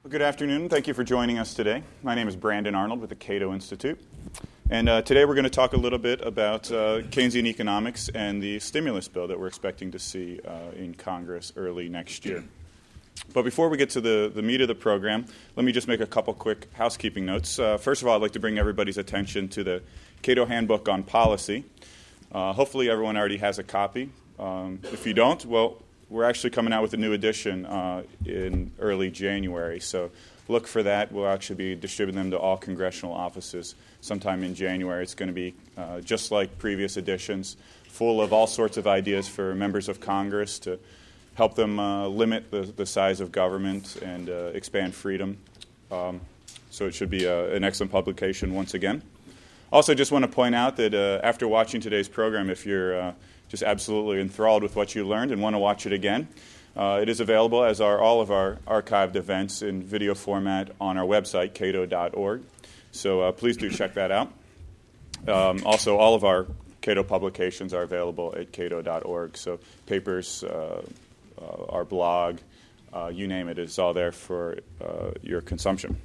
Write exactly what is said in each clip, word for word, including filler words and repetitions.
Well, good afternoon. Thank you for joining us today. My name is Brandon Arnold with the Cato Institute. And uh, today we're going to talk a little bit about uh, Keynesian economics and the stimulus bill that we're expecting to see uh, in Congress early next year. But before we get to the, the meat of the program, let me just make a couple quick housekeeping notes. Uh, first of all, I'd like to bring everybody's attention to the Cato Handbook on Policy. Uh, hopefully everyone already has a copy. Um, if you don't, well, we're actually coming out with a new edition uh, in early January, so look for that. We'll actually be distributing them to all congressional offices sometime in January. It's going to be uh, just like previous editions, full of all sorts of ideas for members of Congress to help them uh, limit the, the size of government and uh, expand freedom. Um, so it should be a, an excellent publication once again. Also, just want to point out that uh, after watching today's program, if you're uh, just absolutely enthralled with what you learned and want to watch it again, uh, it is available, as are all of our archived events, in video format on our website, cato dot org. So uh, please do check that out. Um, also, all of our Cato publications are available at cato dot org. So papers, uh, uh, our blog, uh, you name it, it's all there for uh, your consumption.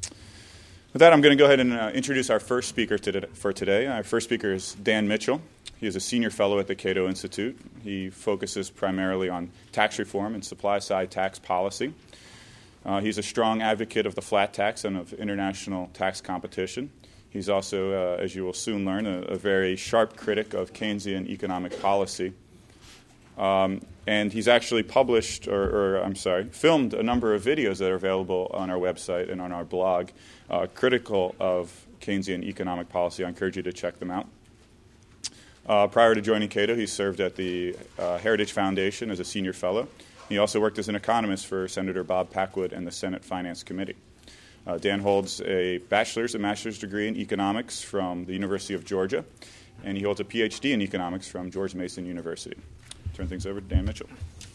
With that, I'm going to go ahead and uh, introduce our first speaker to, for today. Our first speaker is Dan Mitchell. He is a senior fellow at the Cato Institute. He focuses primarily on tax reform and supply-side tax policy. Uh, he's a strong advocate of the flat tax and of international tax competition. He's also, uh, as you will soon learn, a, a very sharp critic of Keynesian economic policy. Um, and he's actually published, or, or I'm sorry, filmed a number of videos that are available on our website and on our blog, uh, critical of Keynesian economic policy. I encourage you to check them out. Uh, prior to joining Cato, he served at the uh, Heritage Foundation as a senior fellow. He also worked as an economist for Senator Bob Packwood and the Senate Finance Committee. Uh, Dan holds a bachelor's and master's degree in economics from the University of Georgia, and he holds a P H D in economics from George Mason University. Turn things over to Dan Mitchell.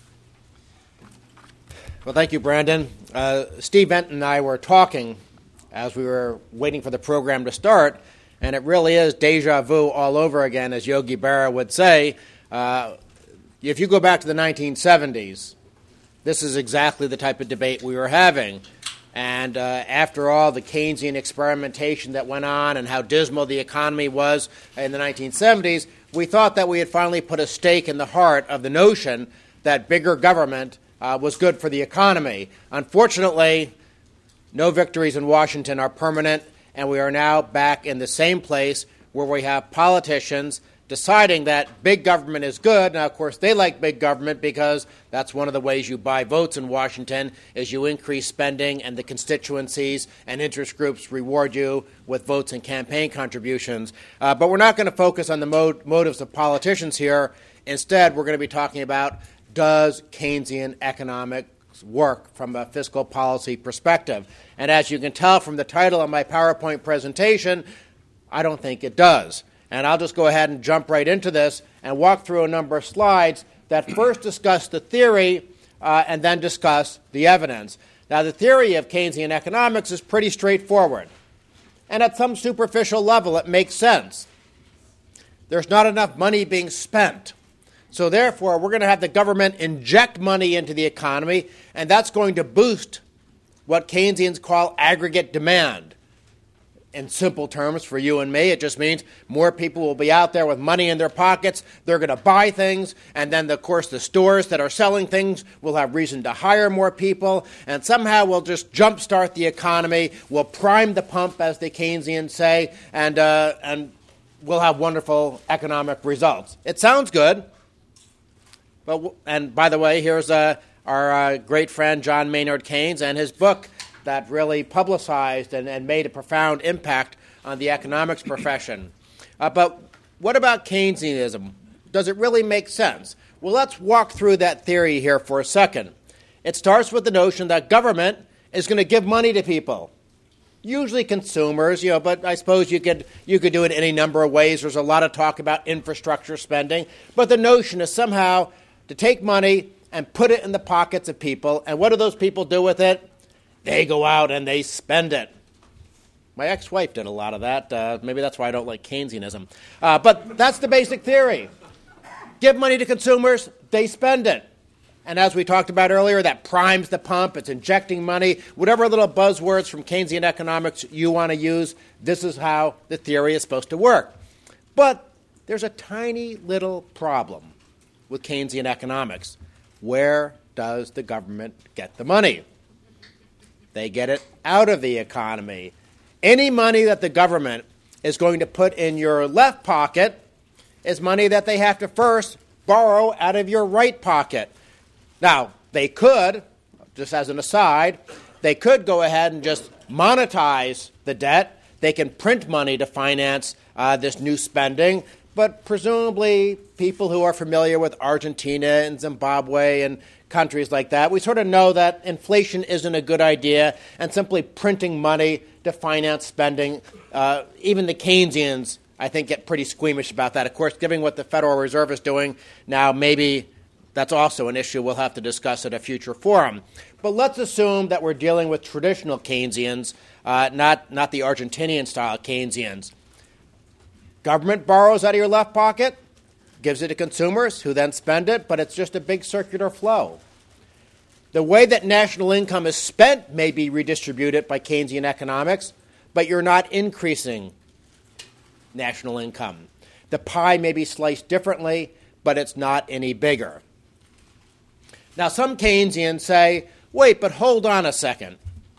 Well, thank you, Brandon. Uh, Steve Benton and I were talking as we were waiting for the program to start, and it really is deja vu all over again, as Yogi Berra would say. Uh, if you go back to the nineteen seventies, this is exactly the type of debate we were having. And uh, after all the Keynesian experimentation that went on and how dismal the economy was in the nineteen seventies, we thought that we had finally put a stake in the heart of the notion that bigger government uh, was good for the economy. Unfortunately, no victories in Washington are permanent, and we are now back in the same place where we have politicians deciding that big government is good. Now, of course, they like big government because that's one of the ways you buy votes in Washington, is you increase spending and the constituencies and interest groups reward you with votes and campaign contributions. Uh, but we're not going to focus on the mo- motives of politicians here. Instead, we're going to be talking about, does Keynesian economics work from a fiscal policy perspective? And as you can tell from the title of my PowerPoint presentation, I don't think it does. And I'll just go ahead and jump right into this and walk through a number of slides that first discuss the theory uh, and then discuss the evidence. Now, the theory of Keynesian economics is pretty straightforward. And at some superficial level, it makes sense. There's not enough money being spent. So therefore, we're going to have the government inject money into the economy, and that's going to boost what Keynesians call aggregate demand. In simple terms, for you and me, it just means more people will be out there with money in their pockets. They're going to buy things, and then, of course, the stores that are selling things will have reason to hire more people, and somehow we'll just jumpstart the economy. We'll prime the pump, as the Keynesians say, and uh, and we'll have wonderful economic results. It sounds good, but w- and by the way, here's uh, our uh, great friend John Maynard Keynes and his book that really publicized and, and made a profound impact on the economics profession. Uh, but what about Keynesianism? Does it really make sense? Well, let's walk through that theory here for a second. It starts with the notion that government is going to give money to people, usually consumers, you know, but I suppose you could you could do it any number of ways. There's a lot of talk about infrastructure spending, but the notion is somehow to take money and put it in the pockets of people, and what do those people do with it? They go out and they spend it. My ex-wife did a lot of that. Uh, maybe that's why I don't like Keynesianism. Uh, but that's the basic theory. Give money to consumers, they spend it. And as we talked about earlier, that primes the pump, it's injecting money. Whatever little buzzwords from Keynesian economics you want to use, this is how the theory is supposed to work. But there's a tiny little problem with Keynesian economics. Where does the government get the money? They get it out of the economy. Any money that the government is going to put in your left pocket is money that they have to first borrow out of your right pocket. Now, they could, just as an aside, they could go ahead and just monetize the debt. They can print money to finance uh, this new spending. But presumably, people who are familiar with Argentina and Zimbabwe and countries like that, we sort of know that inflation isn't a good idea, and simply printing money to finance spending, uh, even the Keynesians, I think, get pretty squeamish about that. Of course, given what the Federal Reserve is doing now, maybe that's also an issue we'll have to discuss at a future forum. But let's assume that we're dealing with traditional Keynesians, uh, not, not the Argentinian-style Keynesians. Government borrows out of your left pocket, gives it to consumers who then spend it, but it's just a big circular flow. The way that national income is spent may be redistributed by Keynesian economics, but you're not increasing national income. The pie may be sliced differently, but it's not any bigger. Now, some Keynesians say, wait, but hold on a second.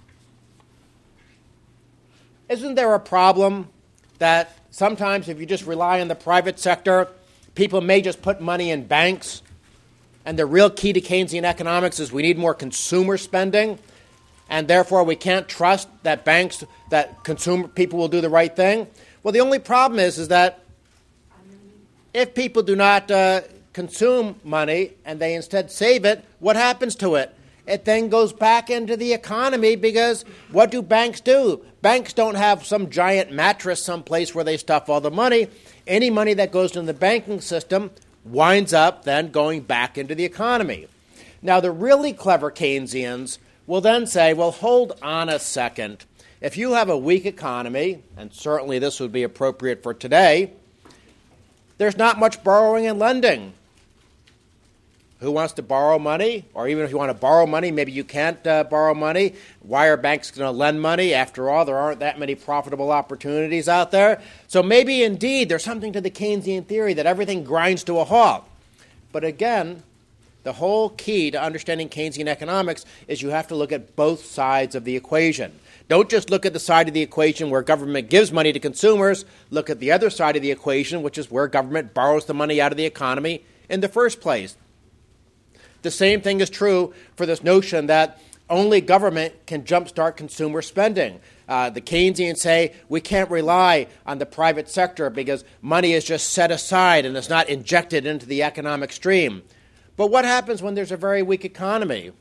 Isn't there a problem that sometimes if you just rely on the private sector, people may just put money in banks, and the real key to Keynesian economics is we need more consumer spending, and therefore we can't trust that banks, that consumer people will do the right thing? Well, the only problem is, is that if people do not uh, consume money and they instead save it, what happens to it? It then goes back into the economy, because what do banks do? Banks don't have some giant mattress someplace where they stuff all the money. Any money that goes into the banking system winds up then going back into the economy. Now, the really clever Keynesians will then say, well, hold on a second. If you have a weak economy, and certainly this would be appropriate for today, there's not much borrowing and lending. Who wants to borrow money? Or even if you want to borrow money, maybe you can't uh, borrow money. Why are banks going to lend money? After all, there aren't that many profitable opportunities out there. So maybe indeed there's something to the Keynesian theory that everything grinds to a halt. But again, the whole key to understanding Keynesian economics is you have to look at both sides of the equation. Don't just look at the side of the equation where government gives money to consumers. Look at the other side of the equation, which is where government borrows the money out of the economy in the first place. The same thing is true for this notion that only government can jumpstart consumer spending. Uh, the Keynesians say we can't rely on the private sector because money is just set aside and is not injected into the economic stream. But what happens when there's a very weak economy?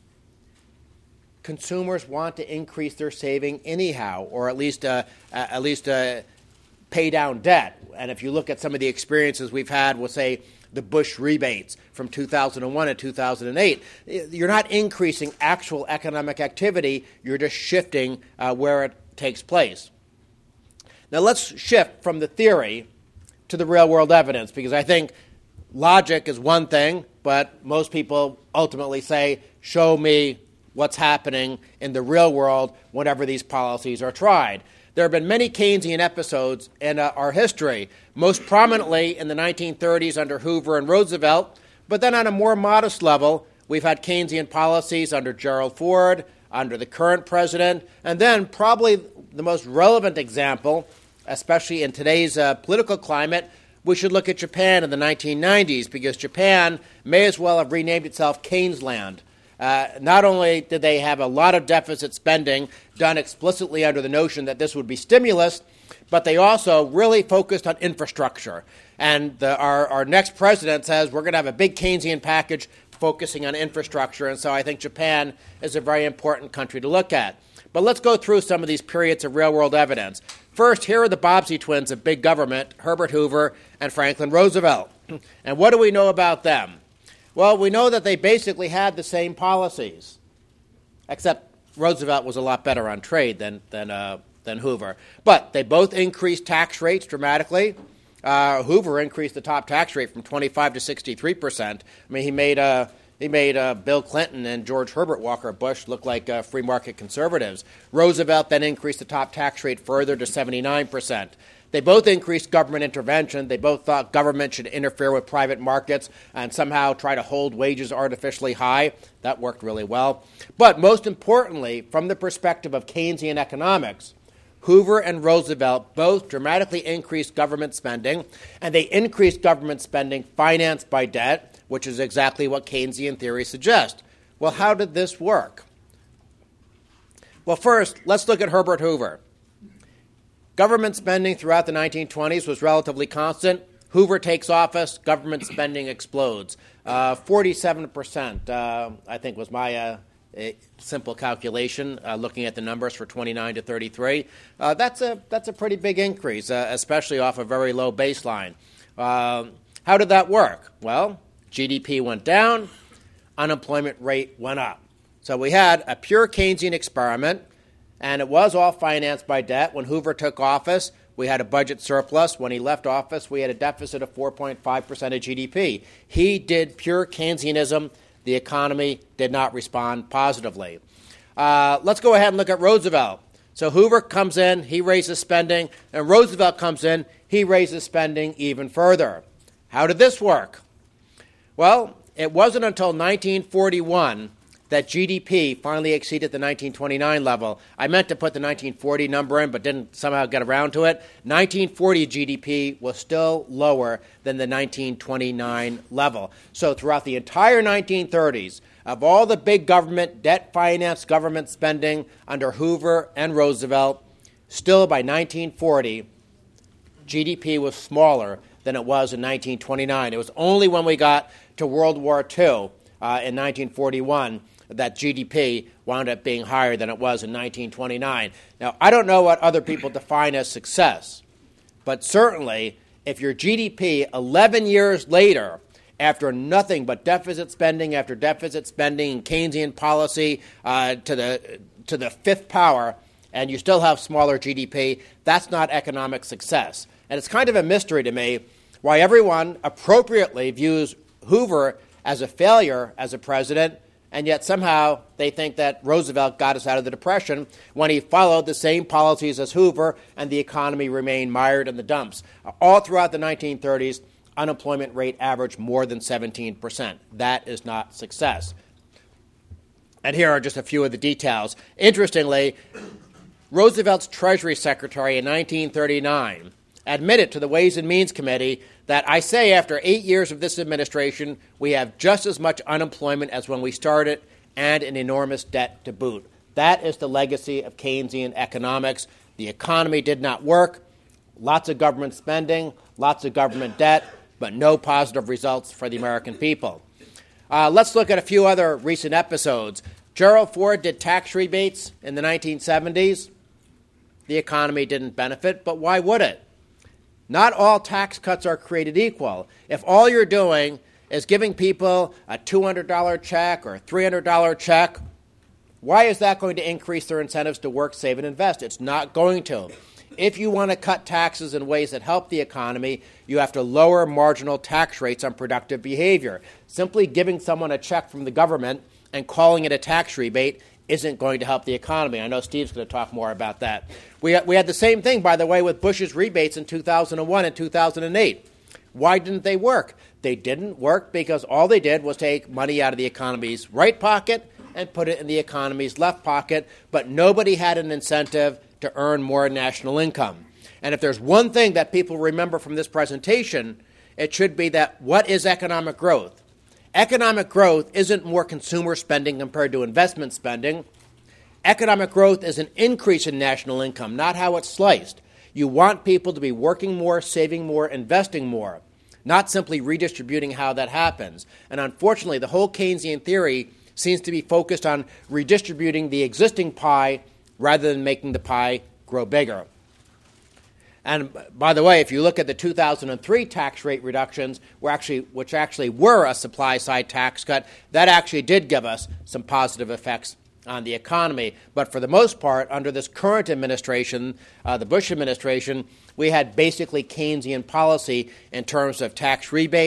Consumers want to increase their saving anyhow, or at least uh, at least uh, pay down debt. And if you look at some of the experiences we've had, we'll say the Bush rebates from two thousand one to two thousand eight, you're not increasing actual economic activity, you're just shifting uh, where it takes place. Now let's shift from the theory to the real-world evidence, because I think logic is one thing, but most people ultimately say, show me what's happening in the real world whenever these policies are tried. There have been many Keynesian episodes in uh, our history, most prominently in the nineteen thirties under Hoover and Roosevelt, but then on a more modest level, we've had Keynesian policies under Gerald Ford, under the current president, and then probably the most relevant example, especially in today's uh, political climate, we should look at Japan in the nineteen nineties, because Japan may as well have renamed itself Keynesland. Uh, not only did they have a lot of deficit spending done explicitly under the notion that this would be stimulus, but they also really focused on infrastructure. And the, our, our next president says we're going to have a big Keynesian package focusing on infrastructure, and so I think Japan is a very important country to look at. But let's go through some of these periods of real-world evidence. First, here are the Bobbsey twins of big government, Herbert Hoover and Franklin Roosevelt. And what do we know about them? Well, we know that they basically had the same policies, except Roosevelt was a lot better on trade than than uh, than Hoover. But they both increased tax rates dramatically. Uh, Hoover increased the top tax rate from twenty-five to sixty-three percent. I mean, he made a He made uh, Bill Clinton and George Herbert Walker Bush look like uh, free market conservatives. Roosevelt then increased the top tax rate further to seventy-nine percent. They both increased government intervention. They both thought government should interfere with private markets and somehow try to hold wages artificially high. That worked really well. But most importantly, from the perspective of Keynesian economics, Hoover and Roosevelt both dramatically increased government spending, and they increased government spending financed by debt, which is exactly what Keynesian theory suggests. Well, how did this work? Well, first, let's look at Herbert Hoover. Government spending throughout the nineteen twenties was relatively constant. Hoover takes office, government spending explodes. Uh, forty-seven percent, uh, I think, was my uh, simple calculation, uh, looking at the numbers for twenty-nine to thirty-three. Uh, that's a that's a pretty big increase, uh, especially off a very low baseline. Uh, how did that work? Well, G D P went down, unemployment rate went up. So we had a pure Keynesian experiment, and it was all financed by debt. When Hoover took office, we had a budget surplus. When he left office, we had a deficit of four point five percent of G D P. He did pure Keynesianism. The economy did not respond positively. Uh, let's go ahead and look at Roosevelt. So Hoover comes in, he raises spending, and Roosevelt comes in, he raises spending even further. How did this work? Well, it wasn't until nineteen forty-one that G D P finally exceeded the nineteen twenty-nine level. I meant to put the nineteen forty number in, but didn't somehow get around to it. nineteen forty G D P was still lower than the nineteen twenty-nine level. So throughout the entire nineteen thirties, of all the big government, debt-financed government spending under Hoover and Roosevelt, still by nineteen forty, G D P was smaller than it was in nineteen twenty-nine. It was only when we got to World War Two uh, in nineteen forty-one that G D P wound up being higher than it was in nineteen twenty-nine. Now, I don't know what other people define as success, but certainly if your G D P eleven years later, after nothing but deficit spending after deficit spending and Keynesian policy uh, to the to the fifth power, and you still have smaller G D P, that's not economic success. And it's kind of a mystery to me why everyone appropriately views Hoover as a failure as a president, and yet somehow they think that Roosevelt got us out of the Depression when he followed the same policies as Hoover and the economy remained mired in the dumps. All throughout the nineteen thirties, unemployment rate averaged more than seventeen percent. That is not success. And here are just a few of the details. Interestingly, Roosevelt's Treasury Secretary in nineteen thirty-nine admitted to the Ways and Means Committee that I say after eight years of this administration, we have just as much unemployment as when we started and an enormous debt to boot. That is the legacy of Keynesian economics. The economy did not work. Lots of government spending, lots of government debt, but no positive results for the American people. Uh, let's look at a few other recent episodes. Gerald Ford did tax rebates in the nineteen seventies. The economy didn't benefit, but why would it? Not all tax cuts are created equal. If all you're doing is giving people a two hundred dollars check or a three hundred dollars check, why is that going to increase their incentives to work, save, and invest? It's not going to. If you want to cut taxes in ways that help the economy, you have to lower marginal tax rates on productive behavior. Simply giving someone a check from the government and calling it a tax rebate isn't going to help the economy. I know Steve's going to talk more about that. We had, we had the same thing, by the way, with Bush's rebates in two thousand one and two thousand eight. Why didn't they work? They didn't work because all they did was take money out of the economy's right pocket and put it in the economy's left pocket, but nobody had an incentive to earn more national income. And if there's one thing that people remember from this presentation, it should be that what is economic growth? Economic growth isn't more consumer spending compared to investment spending. Economic growth is an increase in national income, not how it's sliced. You want people to be working more, saving more, investing more, not simply redistributing how that happens. And unfortunately, the whole Keynesian theory seems to be focused on redistributing the existing pie rather than making the pie grow bigger. And by the way, if you look at the two thousand three tax rate reductions, were actually, which actually were a supply-side tax cut, that actually did give us some positive effects on the economy. But for the most part, under this current administration, uh, the Bush administration, we had basically Keynesian policy in terms of tax rebates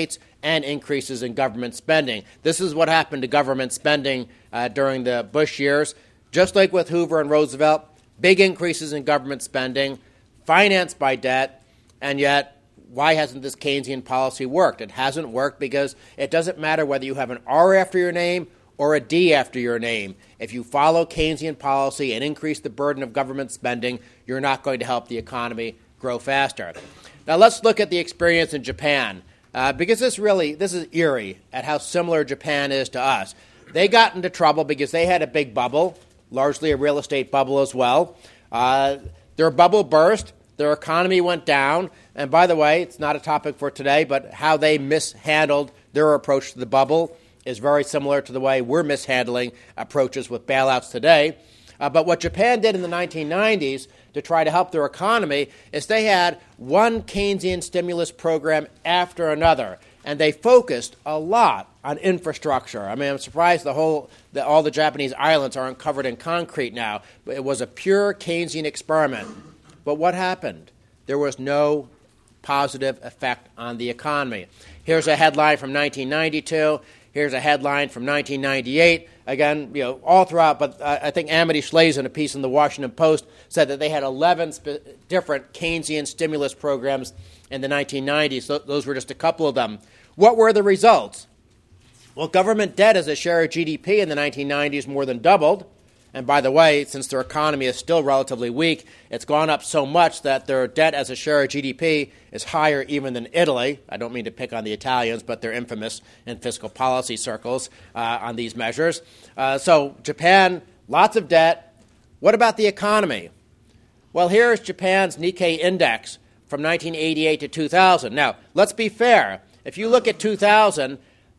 and increases in government spending. This is what happened to government spending uh, during the Bush years. Just like with Hoover and Roosevelt, big increases in government spending, financed by debt, and yet why hasn't this Keynesian policy worked? It hasn't worked because it doesn't matter whether you have an R after your name or a D after your name. If you follow Keynesian policy and increase the burden of government spending, you're not going to help the economy grow faster. Now let's look at the experience in Japan. Uh, because this really, this is eerie at how similar Japan is to us. They got into trouble because they had a big bubble, largely a real estate bubble as well. Uh, their bubble burst, their economy went down, and by the way, it's not a topic for today, but how they mishandled their approach to the bubble is very similar to the way we're mishandling approaches with bailouts today. Uh, but what Japan did in the nineteen nineties to try to help their economy is they had one Keynesian stimulus program after another, and they focused a lot on infrastructure. I mean, I'm surprised the whole, the, all the Japanese islands aren't covered in concrete now. But it was a pure Keynesian experiment. But what happened? There was no positive effect on the economy. Here's a headline from nineteen ninety-two. Here's a headline from nineteen ninety-eight. Again, you know, all throughout, but uh, I think Amity Shlaes in a piece in the Washington Post said that they had eleven sp- different Keynesian stimulus programs in the nineteen nineties. So those were just a couple of them. What were the results? Well, government debt as a share of G D P in the nineteen nineties more than doubled. And by the way, since their economy is still relatively weak, it's gone up so much that their debt as a share of G D P is higher even than Italy. I don't mean to pick on the Italians, but they're infamous in fiscal policy circles uh, on these measures. Uh, so Japan, lots of debt. What about the economy? Well, here's Japan's Nikkei index from nineteen eighty-eight to two thousand. Now, let's be fair. If you look at two thousand,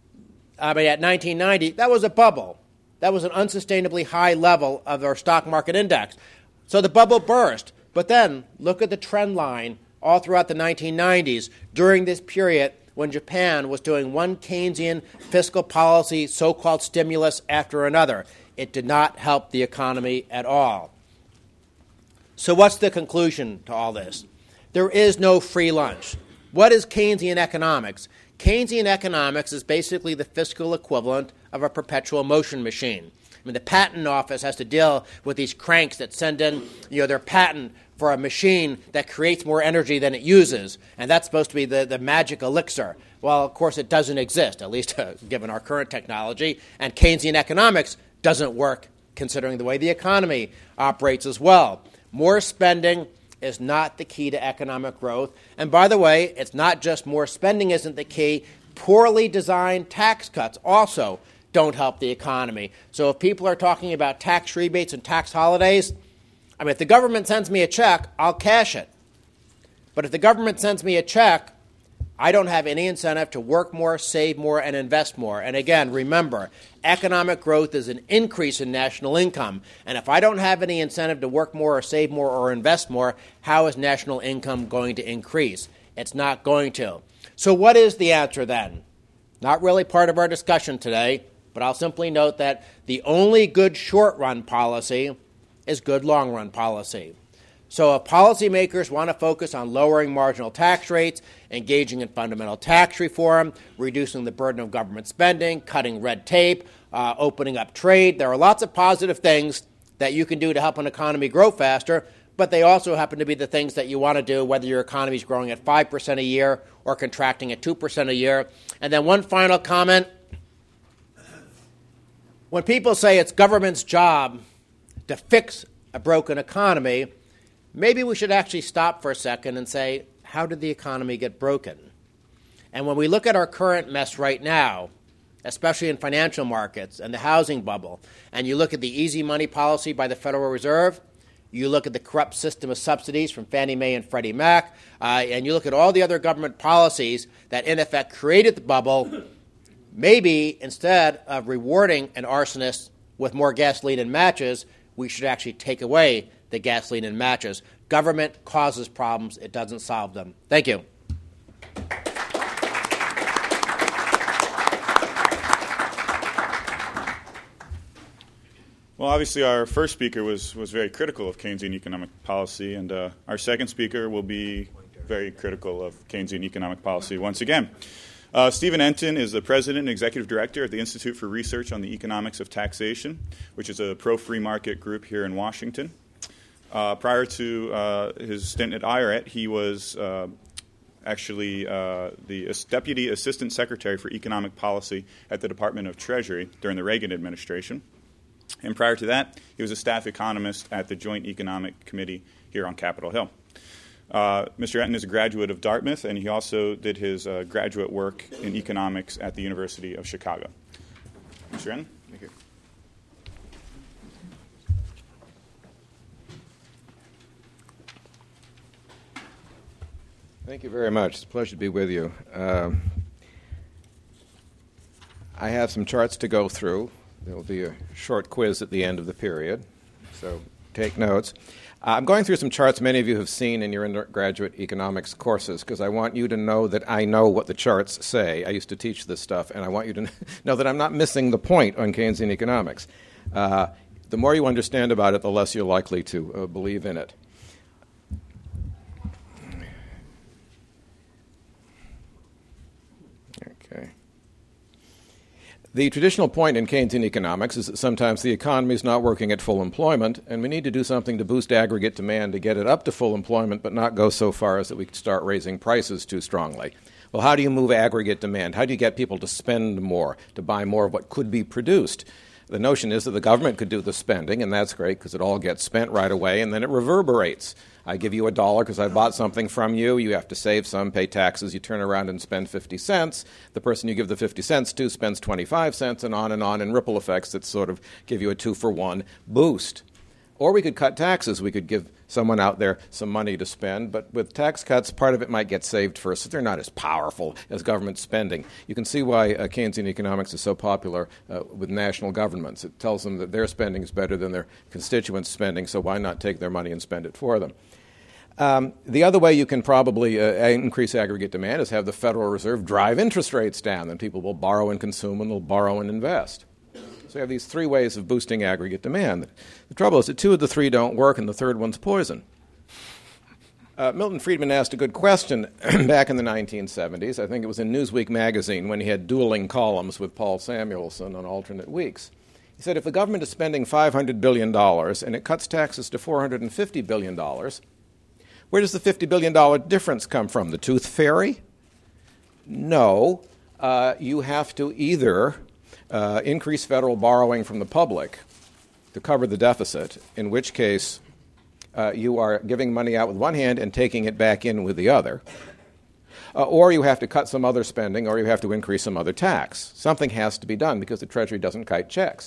I mean, at nineteen ninety, that was a bubble. That was an unsustainably high level of our stock market index. So the bubble burst. But then look at the trend line all throughout the nineteen nineties during this period when Japan was doing one Keynesian fiscal policy, so-called stimulus after another. It did not help the economy at all. So what's the conclusion to all this? There is no free lunch. What is Keynesian economics? Keynesian economics is basically the fiscal equivalent of a perpetual motion machine. I mean, the patent office has to deal with these cranks that send in, you know, their patent for a machine that creates more energy than it uses, and that's supposed to be the, the magic elixir. Well, of course, it doesn't exist, at least uh, given our current technology, and Keynesian economics doesn't work considering the way the economy operates as well. More spending is not the key to economic growth. And by the way, it's not just more spending isn't the key. Poorly designed tax cuts also don't help the economy. So if people are talking about tax rebates and tax holidays, I mean, if the government sends me a check, I'll cash it. But if the government sends me a check, I don't have any incentive to work more, save more, and invest more. And again, remember, economic growth is an increase in national income. And if I don't have any incentive to work more or save more or invest more, how is national income going to increase? It's not going to. So what is the answer then? Not really part of our discussion today, but I'll simply note that the only good short-run policy is good long-run policy. So if policymakers want to focus on lowering marginal tax rates, engaging in fundamental tax reform, reducing the burden of government spending, cutting red tape, uh, opening up trade, there are lots of positive things that you can do to help an economy grow faster, but they also happen to be the things that you want to do whether your economy is growing at five percent a year or contracting at two percent a year. And then one final comment. When people say it's government's job to fix a broken economy, maybe we should actually stop for a second and say, how did the economy get broken? And when we look at our current mess right now, especially in financial markets and the housing bubble, and you look at the easy money policy by the Federal Reserve, you look at the corrupt system of subsidies from Fannie Mae and Freddie Mac, uh, and you look at all the other government policies that in effect created the bubble, maybe instead of rewarding an arsonist with more gasoline and matches, we should actually take away the gasoline and matches. Government causes problems. It doesn't solve them. Thank you. Well, obviously, our first speaker was, was very critical of Keynesian economic policy, and uh, our second speaker will be very critical of Keynesian economic policy once again. Uh, Stephen Enton is the president and executive director at the Institute for Research on the Economics of Taxation, which is a pro-free market group here in Washington. Uh, prior to uh, his stint at I R A T, he was uh, actually uh, the Deputy Assistant Secretary for Economic Policy at the Department of Treasury during the Reagan administration. And prior to that, he was a staff economist at the Joint Economic Committee here on Capitol Hill. Uh, Mister Enton is a graduate of Dartmouth, and he also did his uh, graduate work in economics at the University of Chicago. Mister Enton, thank you. Thank you very much. It's a pleasure to be with you. Um, I have some charts to go through. There will be a short quiz at the end of the period, so take notes. Uh, I'm going through some charts many of you have seen in your undergraduate economics courses because I want you to know that I know what the charts say. I used to teach this stuff, and I want you to know that I'm not missing the point on Keynesian economics. Uh, the more you understand about it, the less you're likely to uh, believe in it. Okay. The traditional point in Keynesian economics is that sometimes the economy is not working at full employment, and we need to do something to boost aggregate demand to get it up to full employment, but not go so far as that we could start raising prices too strongly. Well, how do you move aggregate demand? How do you get people to spend more, to buy more of what could be produced? The notion is that the government could do the spending, and that's great because it all gets spent right away, and then it reverberates. I give you a dollar because I bought something from you. You have to save some, pay taxes. You turn around and spend fifty cents. The person you give the fifty cents to spends twenty-five cents, and on and on in ripple effects that sort of give you a two-for-one boost. Or we could cut taxes. We could give someone out there some money to spend, but with tax cuts, part of it might get saved first. So they're not as powerful as government spending. You can see why uh, Keynesian economics is so popular uh, with national governments. It tells them that their spending is better than their constituents' spending, so why not take their money and spend it for them? Um, the other way you can probably uh, increase aggregate demand is have the Federal Reserve drive interest rates down. Then people will borrow and consume, and they'll borrow and invest. So you have these three ways of boosting aggregate demand. The trouble is that two of the three don't work, and the third one's poison. Uh, Milton Friedman asked a good question back in the nineteen seventies. I think it was in Newsweek magazine when he had dueling columns with Paul Samuelson on alternate weeks. He said, if the government is spending five hundred billion dollars and it cuts taxes to four hundred fifty billion dollars, where does the fifty billion dollars difference come from? The tooth fairy? No. Uh, you have to either uh, increase federal borrowing from the public to cover the deficit, in which case uh, you are giving money out with one hand and taking it back in with the other, uh, or you have to cut some other spending, or you have to increase some other tax. Something has to be done because the Treasury doesn't kite checks.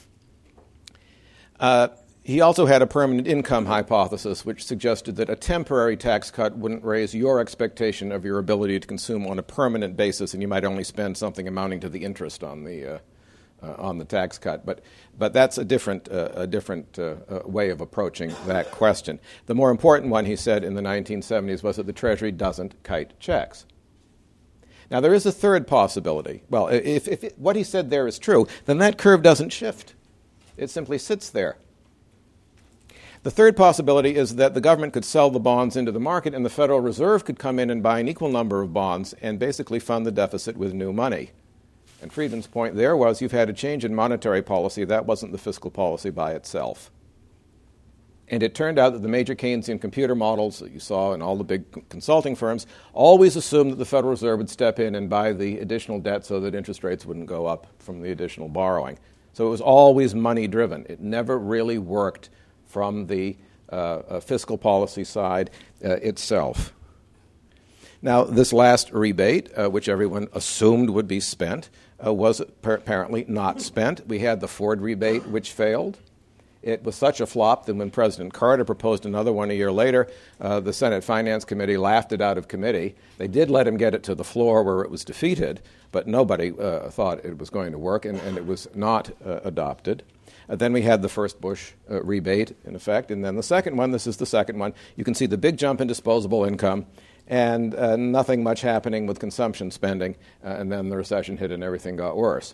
Uh, He also had a permanent income hypothesis, which suggested that a temporary tax cut wouldn't raise your expectation of your ability to consume on a permanent basis, and you might only spend something amounting to the interest on the uh, uh, on the tax cut. But but that's a different uh, a different uh, uh, way of approaching that question. The more important one, he said in the nineteen seventies, was that the Treasury doesn't kite checks. Now there is a third possibility. Well, if, if it, what he said there is true, then that curve doesn't shift. It simply sits there. The third possibility is that the government could sell the bonds into the market and the Federal Reserve could come in and buy an equal number of bonds and basically fund the deficit with new money. And Friedman's point there was you've had a change in monetary policy. That wasn't the fiscal policy by itself. And it turned out that the major Keynesian computer models that you saw in all the big consulting firms always assumed that the Federal Reserve would step in and buy the additional debt so that interest rates wouldn't go up from the additional borrowing. So it was always money-driven. It never really worked from the uh, uh, fiscal policy side uh, itself. Now, this last rebate, uh, which everyone assumed would be spent, uh, was apparently not spent. We had the Ford rebate, which failed. It was such a flop that when President Carter proposed another one a year later, uh, the Senate Finance Committee laughed it out of committee. They did let him get it to the floor where it was defeated, but nobody uh, thought it was going to work, and, and it was not uh, adopted. Uh, then we had the first Bush uh, rebate, in effect, and then the second one. This is the second one. You can see the big jump in disposable income and uh, nothing much happening with consumption spending, uh, and then the recession hit and everything got worse.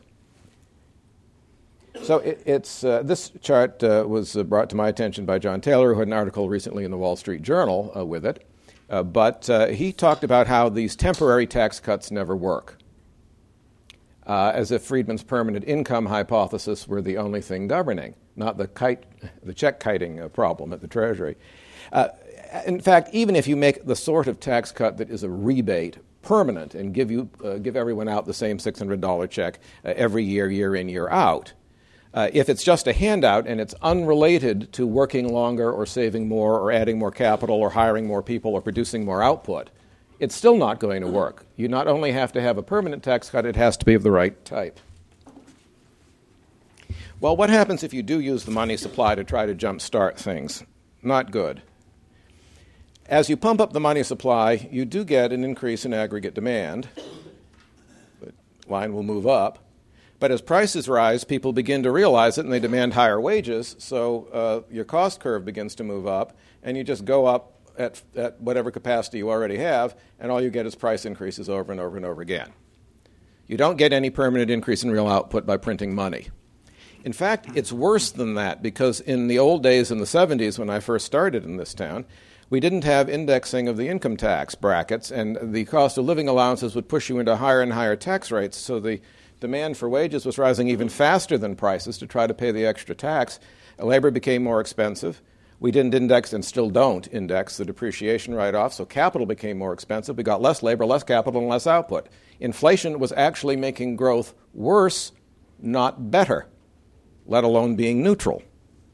So it, it's uh, this chart uh, was uh, brought to my attention by John Taylor, who had an article recently in the Wall Street Journal uh, with it, uh, but uh, he talked about how these temporary tax cuts never work. uh, as if Friedman's permanent income hypothesis were the only thing governing, not the kite, the check kiting uh, problem at the Treasury. Uh, in fact, even if you make the sort of tax cut that is a rebate permanent and give you uh, give everyone out the same six hundred dollars check uh, every year, year in, year out, uh, if it's just a handout and it's unrelated to working longer or saving more or adding more capital or hiring more people or producing more output, it's still not going to work. You not only have to have a permanent tax cut, it has to be of the right type. Well, what happens if you do use the money supply to try to jumpstart things? Not good. As you pump up the money supply, you do get an increase in aggregate demand. The line will move up. But as prices rise, people begin to realize it and they demand higher wages, so uh, your cost curve begins to move up, and you just go up at, at whatever capacity you already have, and all you get is price increases over and over and over again. You don't get any permanent increase in real output by printing money. In fact, it's worse than that, because in the old days in the seventies when I first started in this town, we didn't have indexing of the income tax brackets, and the cost of living allowances would push you into higher and higher tax rates, so the demand for wages was rising even faster than prices to try to pay the extra tax. Labor became more expensive. We didn't index and still don't index the depreciation write-off, so capital became more expensive. We got less labor, less capital, and less output. Inflation was actually making growth worse, not better, let alone being neutral.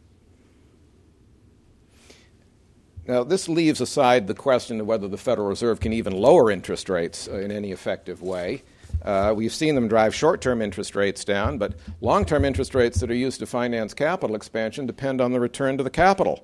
Now, this leaves aside the question of whether the Federal Reserve can even lower interest rates uh, in any effective way. Uh, we've seen them drive short-term interest rates down, but long-term interest rates that are used to finance capital expansion depend on the return to the capital.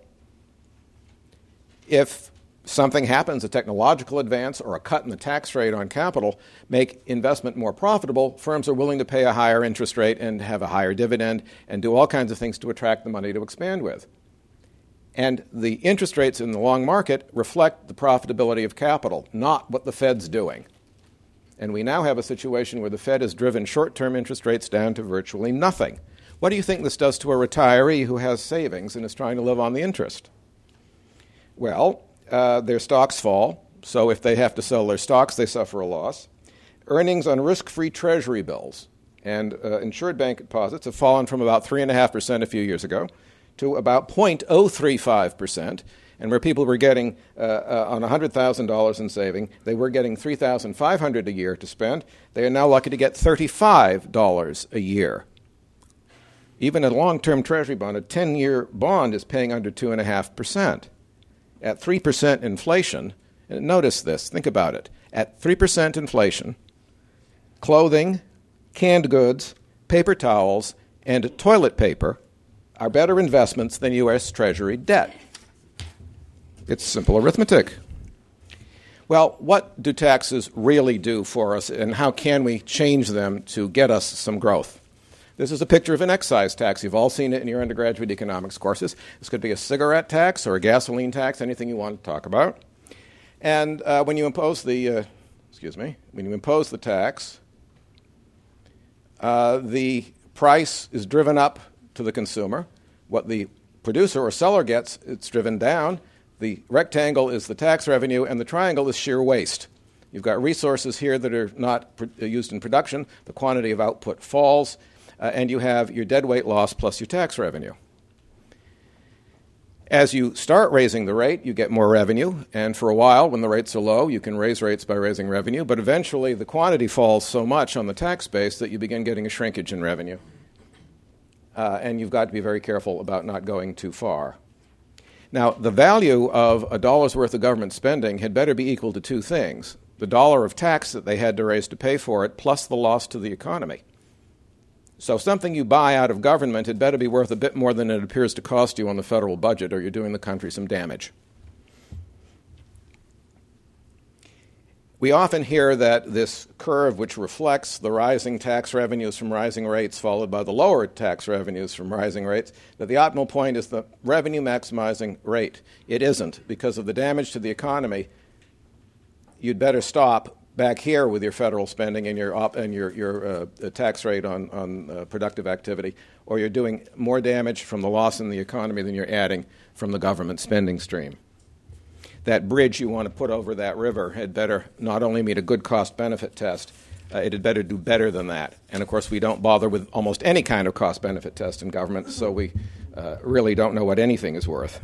If something happens, a technological advance or a cut in the tax rate on capital make investment more profitable, firms are willing to pay a higher interest rate and have a higher dividend and do all kinds of things to attract the money to expand with. And the interest rates in the long market reflect the profitability of capital, not what the Fed's doing. And we now have a situation where the Fed has driven short-term interest rates down to virtually nothing. What do you think this does to a retiree who has savings and is trying to live on the interest? Well, uh, their stocks fall, so if they have to sell their stocks, they suffer a loss. Earnings on risk-free Treasury bills and uh, insured bank deposits have fallen from about three point five percent a few years ago to about zero point zero three five percent. And where people were getting uh, uh, on one hundred thousand dollars in saving, they were getting three thousand five hundred dollars a year to spend. They are now lucky to get thirty-five dollars a year. Even a long-term Treasury bond, a ten-year bond, is paying under two point five percent. At three percent inflation, and notice this, think about it, at three percent inflation, clothing, canned goods, paper towels, and toilet paper are better investments than U S Treasury debt. It's simple arithmetic. Well, what do taxes really do for us, and how can we change them to get us some growth? This is a picture of an excise tax. You've all seen it in your undergraduate economics courses. This could be a cigarette tax or a gasoline tax, anything you want to talk about. And uh, when you impose the, uh, excuse me, when you impose the tax, uh, the price is driven up to the consumer. What the producer or seller gets, it's driven down. The rectangle is the tax revenue, and the triangle is sheer waste. You've got resources here that are not pr- used in production. The quantity of output falls, uh, and you have your deadweight loss plus your tax revenue. As you start raising the rate, you get more revenue, and for a while, when the rates are low, you can raise rates by raising revenue, but eventually the quantity falls so much on the tax base that you begin getting a shrinkage in revenue. Uh, and you've got to be very careful about not going too far. Now, the value of a dollar's worth of government spending had better be equal to two things: the dollar of tax that they had to raise to pay for it, plus the loss to the economy. So something you buy out of government had better be worth a bit more than it appears to cost you on the federal budget, or you're doing the country some damage. We often hear that this curve, which reflects the rising tax revenues from rising rates followed by the lower tax revenues from rising rates, that the optimal point is the revenue maximizing rate. It isn't. Because of the damage to the economy, you'd better stop back here with your federal spending and your op- and your, your uh, tax rate on, on uh, productive activity, or you're doing more damage from the loss in the economy than you're adding from the government spending stream. That bridge you want to put over that river had better not only meet a good cost-benefit test, uh, it had better do better than that. And, of course, we don't bother with almost any kind of cost-benefit test in government, so we uh, really don't know what anything is worth.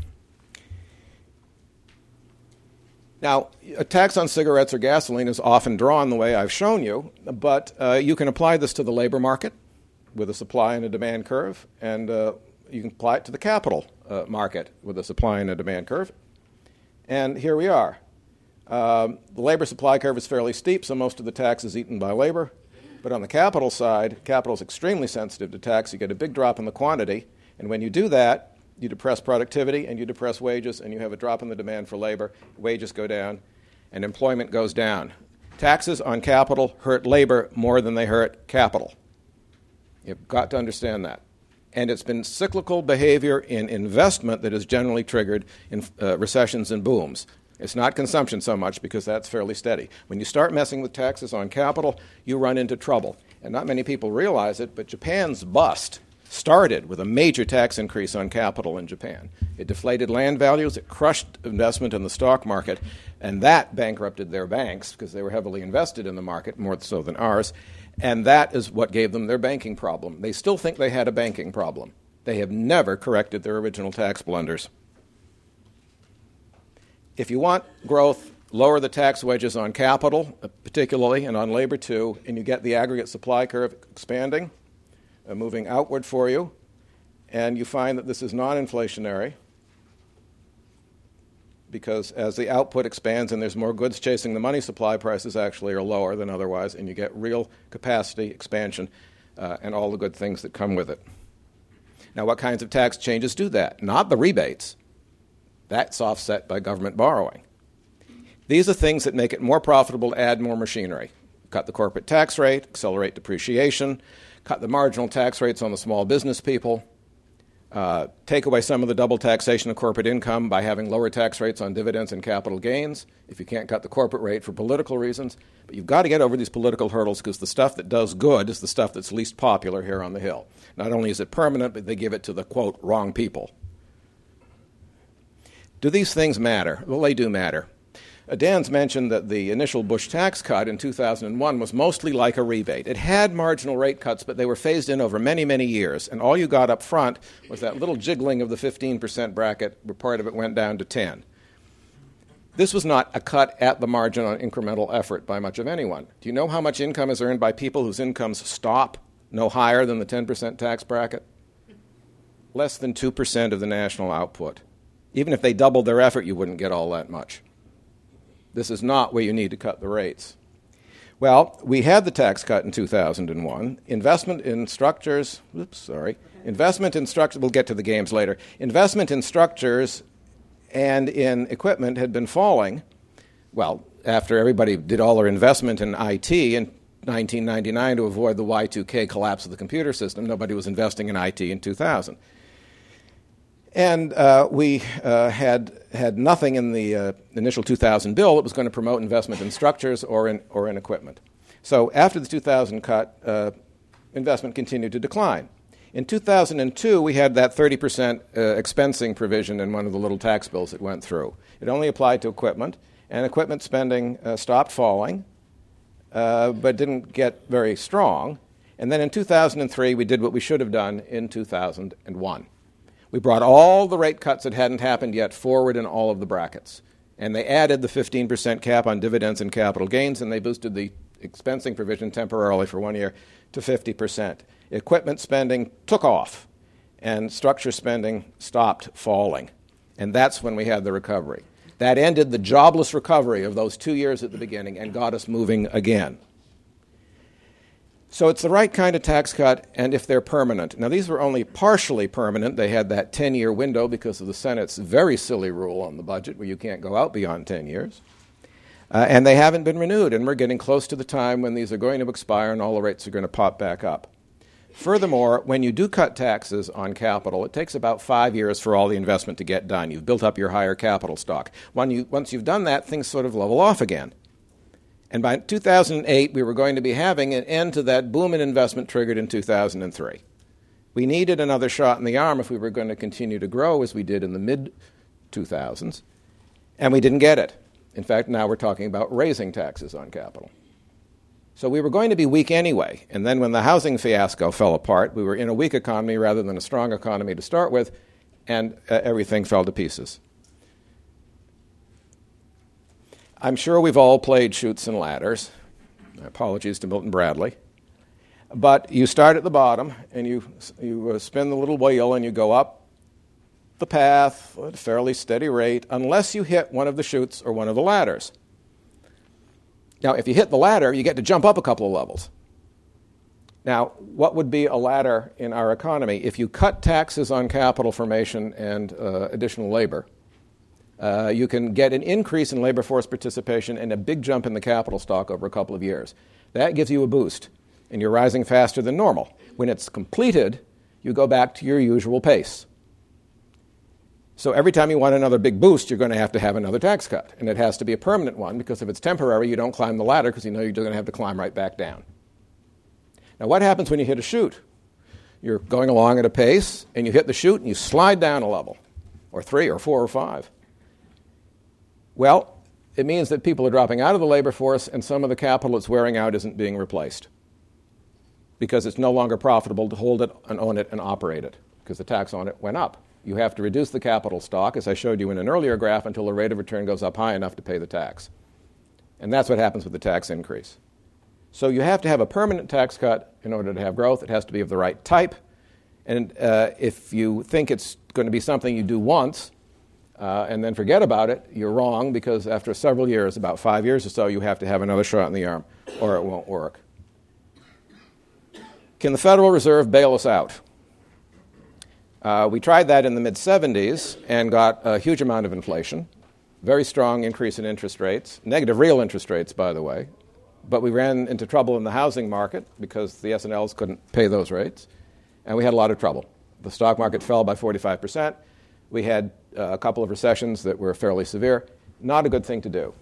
Now, a tax on cigarettes or gasoline is often drawn the way I've shown you, but uh, you can apply this to the labor market with a supply and a demand curve, and uh, you can apply it to the capital uh, market with a supply and a demand curve. And here we are. Um, the labor supply curve is fairly steep, so most of the tax is eaten by labor. But on the capital side, capital is extremely sensitive to tax. You get a big drop in the quantity, and when you do that, you depress productivity and you depress wages, and you have a drop in the demand for labor. Wages go down, and employment goes down. Taxes on capital hurt labor more than they hurt capital. You've got to understand that. And it's been cyclical behavior in investment that has generally triggered in, uh, recessions and booms. It's not consumption so much because that's fairly steady. When you start messing with taxes on capital, you run into trouble. And not many people realize it, but Japan's bust started with a major tax increase on capital in Japan. It deflated land values, it crushed investment in the stock market, and that bankrupted their banks because they were heavily invested in the market, more so than ours, and that is what gave them their banking problem. They still think they had a banking problem. They have never corrected their original tax blunders. If you want growth, lower the tax wedges on capital, particularly, and on labor too, and you get the aggregate supply curve expanding, Uh, moving outward for you, and you find that this is non-inflationary because as the output expands and there's more goods chasing the money supply, prices actually are lower than otherwise, and you get real capacity expansion uh, and all the good things that come with it. Now, what kinds of tax changes do that? Not the rebates. That's offset by government borrowing. These are things that make it more profitable to add more machinery. Cut the corporate tax rate, accelerate depreciation, cut the marginal tax rates on the small business people, uh, take away some of the double taxation of corporate income by having lower tax rates on dividends and capital gains if you can't cut the corporate rate for political reasons. But you've got to get over these political hurdles because the stuff that does good is the stuff that's least popular here on the Hill. Not only is it permanent, but they give it to the, quote, wrong people. Do these things matter? Well, they do matter. Dan's mentioned that the initial Bush tax cut in two thousand one was mostly like a rebate. It had marginal rate cuts, but they were phased in over many, many years. And all you got up front was that little jiggling of the fifteen percent bracket where part of it went down to ten. This was not a cut at the margin on incremental effort by much of anyone. Do you know how much income is earned by people whose incomes stop no higher than the ten percent tax bracket? Less than two percent of the national output. Even if they doubled their effort, you wouldn't get all that much. This is not where you need to cut the rates. Well, we had the tax cut in two thousand one. Investment in structures, oops, sorry. Investment in structures, we'll get to the games later. Investment in structures and in equipment had been falling. Well, after everybody did all their investment in I T in nineteen ninety-nine to avoid the Y two K collapse of the computer system, nobody was investing in I T in two thousand. And uh, we uh, had had nothing in the uh, initial two thousand bill that was going to promote investment in structures or in or in equipment. So after the two thousand cut, uh, investment continued to decline. In two thousand two, we had that thirty percent uh, expensing provision in one of the little tax bills that went through. It only applied to equipment, and equipment spending uh, stopped falling, uh, but didn't get very strong. And then in two thousand three, we did what we should have done in two thousand one. We brought all the rate cuts that hadn't happened yet forward in all of the brackets. And they added the fifteen percent cap on dividends and capital gains, and they boosted the expensing provision temporarily for one year to fifty percent. Equipment spending took off, and structure spending stopped falling. And that's when we had the recovery. That ended the jobless recovery of those two years at the beginning and got us moving again. So it's the right kind of tax cut, and if they're permanent. Now, these were only partially permanent. They had that ten-year window because of the Senate's very silly rule on the budget where you can't go out beyond ten years. Uh, and they haven't been renewed, and we're getting close to the time when these are going to expire and all the rates are going to pop back up. Furthermore, when you do cut taxes on capital, it takes about five years for all the investment to get done. You've built up your higher capital stock. When you, once you've done that, things sort of level off again. And by two thousand eight, we were going to be having an end to that boom in investment triggered in two thousand three. We needed another shot in the arm if we were going to continue to grow as we did in the mid two thousands, and we didn't get it. In fact, now we're talking about raising taxes on capital. So we were going to be weak anyway. And then when the housing fiasco fell apart, we were in a weak economy rather than a strong economy to start with, and uh, everything fell to pieces. I'm sure we've all played Chutes and Ladders. My apologies to Milton Bradley. But you start at the bottom, and you, you uh, spin the little wheel, and you go up the path at a fairly steady rate, unless you hit one of the chutes or one of the ladders. Now, if you hit the ladder, you get to jump up a couple of levels. Now, what would be a ladder in our economy? If you cut taxes on capital formation and uh, additional labor, uh, you can get an increase in labor force participation and a big jump in the capital stock over a couple of years. That gives you a boost, and you're rising faster than normal. When it's completed, you go back to your usual pace. So every time you want another big boost, you're going to have to have another tax cut. And it has to be a permanent one, because if it's temporary, you don't climb the ladder because you know you're going to have to climb right back down. Now, what happens when you hit a chute? You're going along at a pace, and you hit the chute, and you slide down a level, or three, or four, or five. Well, it means that people are dropping out of the labor force, and some of the capital it's wearing out isn't being replaced, because it's no longer profitable to hold it and own it and operate it, because the tax on it went up. You have to reduce the capital stock, as I showed you in an earlier graph, until the rate of return goes up high enough to pay the tax. And that's what happens with the tax increase. So you have to have a permanent tax cut in order to have growth. It has to be of the right type. And uh, if you think it's going to be something you do once uh, and then forget about it, you're wrong, because after several years, about five years or so, you have to have another shot in the arm, or it won't work. Can the Federal Reserve bail us out? Uh, we tried that in the mid-seventies and got a huge amount of inflation, very strong increase in interest rates, negative real interest rates, by the way. But we ran into trouble in the housing market because the S and Ls couldn't pay those rates, and we had a lot of trouble. The stock market fell by forty-five percent. We had uh, a couple of recessions that were fairly severe. Not a good thing to do.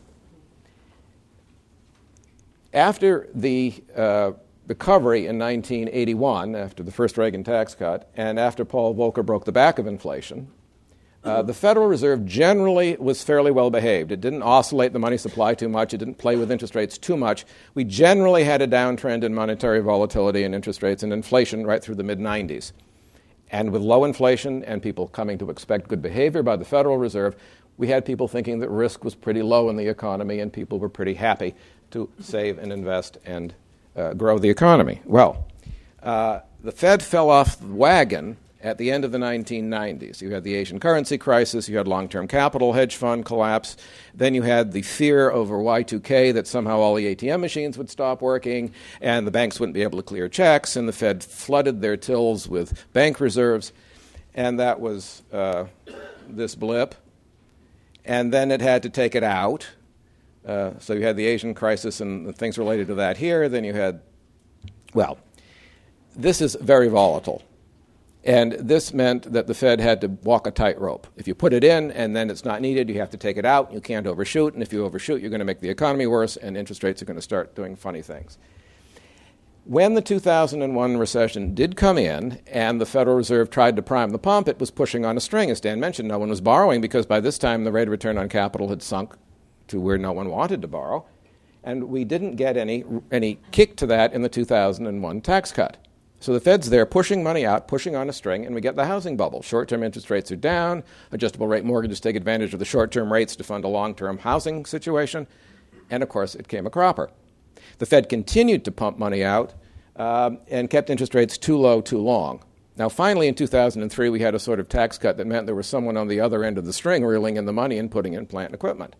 After the uh, recovery in nineteen eighty-one, after the first Reagan tax cut, and after Paul Volcker broke the back of inflation, uh, the Federal Reserve generally was fairly well behaved. It didn't oscillate the money supply too much. It didn't play with interest rates too much. We generally had a downtrend in monetary volatility and interest rates and inflation right through the mid-nineties. And with low inflation and people coming to expect good behavior by the Federal Reserve, we had people thinking that risk was pretty low in the economy, and people were pretty happy to save and invest and Uh, grow the economy. Well, uh, the Fed fell off the wagon at the end of the nineteen nineties. You had the Asian currency crisis, you had long-term capital hedge fund collapse, then you had the fear over Y two K that somehow all the A T M machines would stop working and the banks wouldn't be able to clear checks, and the Fed flooded their tills with bank reserves, and that was uh, this blip. And then it had to take it out. Uh, so you had the Asian crisis and the things related to that here. Then you had, well, this is very volatile. And this meant that the Fed had to walk a tightrope. If you put it in and then it's not needed, you have to take it out. You can't overshoot. And if you overshoot, you're going to make the economy worse, and interest rates are going to start doing funny things. When the two thousand one recession did come in and the Federal Reserve tried to prime the pump, it was pushing on a string. As Dan mentioned, no one was borrowing because by this time the rate of return on capital had sunk to where no one wanted to borrow, and we didn't get any any kick to that in the two thousand one tax cut. So the Fed's there pushing money out, pushing on a string, and we get the housing bubble. Short-term interest rates are down, adjustable rate mortgages take advantage of the short-term rates to fund a long-term housing situation, and of course it came a cropper. The Fed continued to pump money out um, and kept interest rates too low too long. Now, finally, in two thousand three, we had a sort of tax cut that meant there was someone on the other end of the string reeling in the money and putting in plant and equipment.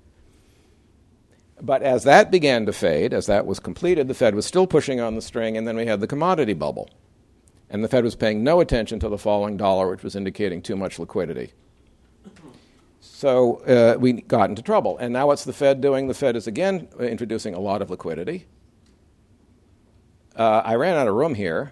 But as that began to fade, as that was completed, the Fed was still pushing on the string, and then we had the commodity bubble. And the Fed was paying no attention to the falling dollar, which was indicating too much liquidity. So uh, we got into trouble. And now what's the Fed doing? The Fed is again introducing a lot of liquidity. Uh, I ran out of room here.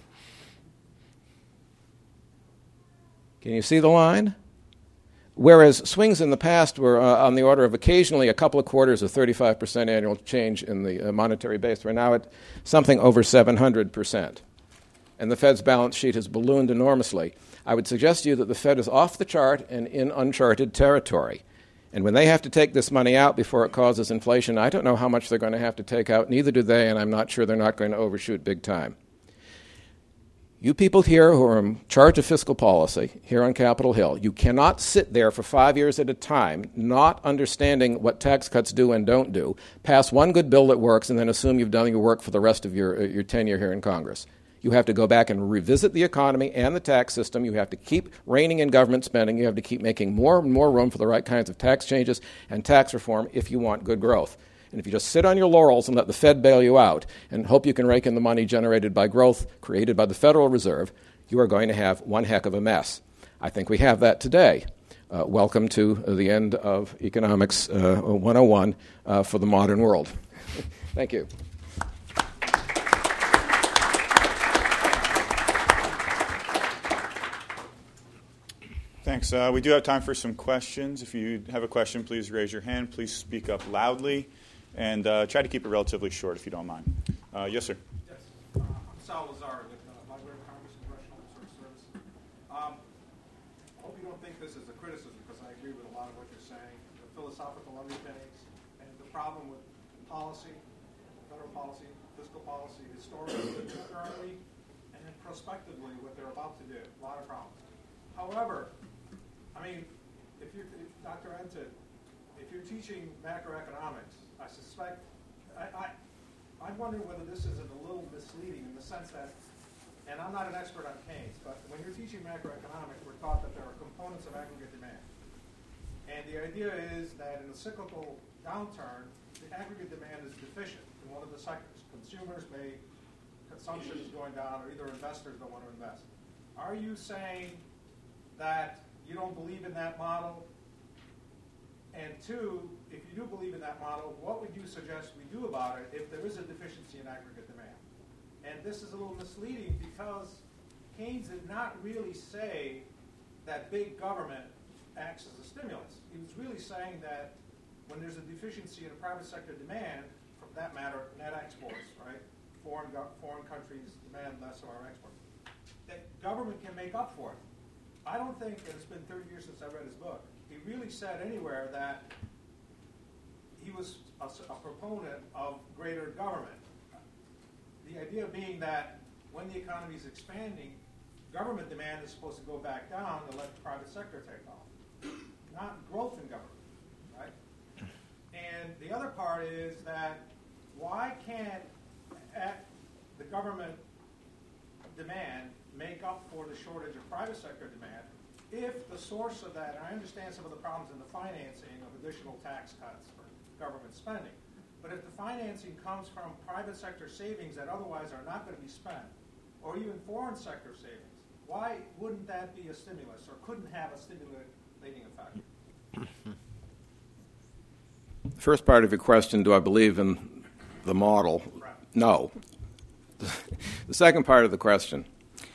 Can you see the line? Whereas swings in the past were uh, on the order of occasionally a couple of quarters of thirty-five percent annual change in the uh, monetary base, we're now at something over seven hundred percent. And the Fed's balance sheet has ballooned enormously. I would suggest to you that the Fed is off the chart and in uncharted territory. And when they have to take this money out before it causes inflation, I don't know how much they're going to have to take out. Neither do they, and I'm not sure they're not going to overshoot big time. You people here who are in charge of fiscal policy here on Capitol Hill, you cannot sit there for five years at a time not understanding what tax cuts do and don't do, pass one good bill that works, and then assume you've done your work for the rest of your, your tenure here in Congress. You have to go back and revisit the economy and the tax system. You have to keep reining in government spending. You have to keep making more and more room for the right kinds of tax changes and tax reform if you want good growth. And if you just sit on your laurels and let the Fed bail you out and hope you can rake in the money generated by growth created by the Federal Reserve, you are going to have one heck of a mess. I think we have that today. Uh, welcome to the end of Economics uh, one oh one uh, for the modern world. Thank you. Thanks. Uh, we do have time for some questions. If you have a question, please raise your hand. Please speak up loudly. And uh, try to keep it relatively short, if you don't mind. Uh, yes, sir. Yes. Uh, I'm Sal Lazar with the uh, Library of Congress Congressional Research Service. Um, I hope you don't think this is a criticism, because I agree with a lot of what you're saying, the philosophical underpinnings, and the problem with policy, federal policy, fiscal policy, historically, currently, and then prospectively what they're about to do. A lot of problems. However, I mean, if you're, if Doctor Entin, if you're teaching macroeconomics, I suspect, I, I, I'm wondering whether this isn't a little misleading in the sense that, and I'm not an expert on Keynes, but when you're teaching macroeconomics, we're taught that there are components of aggregate demand. And the idea is that in a cyclical downturn, the aggregate demand is deficient in one of the sectors. Consumers may, consumption is going down, or either investors don't want to invest. Are you saying that you don't believe in that model? And two, if you do believe in that model, what would you suggest we do about it if there is a deficiency in aggregate demand? And this is a little misleading because Keynes did not really say that big government acts as a stimulus. He was really saying that when there's a deficiency in a private sector demand, for that matter, net exports, right? Foreign, go- foreign countries demand less of our exports. That government can make up for it. I don't think, and it's been thirty years since I read his book, he really said anywhere that he was a, a proponent of greater government. The idea being that when the economy is expanding, government demand is supposed to go back down to let the private sector take off, not growth in government, right? And the other part is that why can't at the government demand make up for the shortage of private sector demand if the source of that, and I understand some of the problems in the financing of additional tax cuts for government spending, but if the financing comes from private sector savings that otherwise are not going to be spent, or even foreign sector savings, why wouldn't that be a stimulus, or couldn't have a stimulating effect? The first part of your question, do I believe in the model? Right. No. The second part of the question,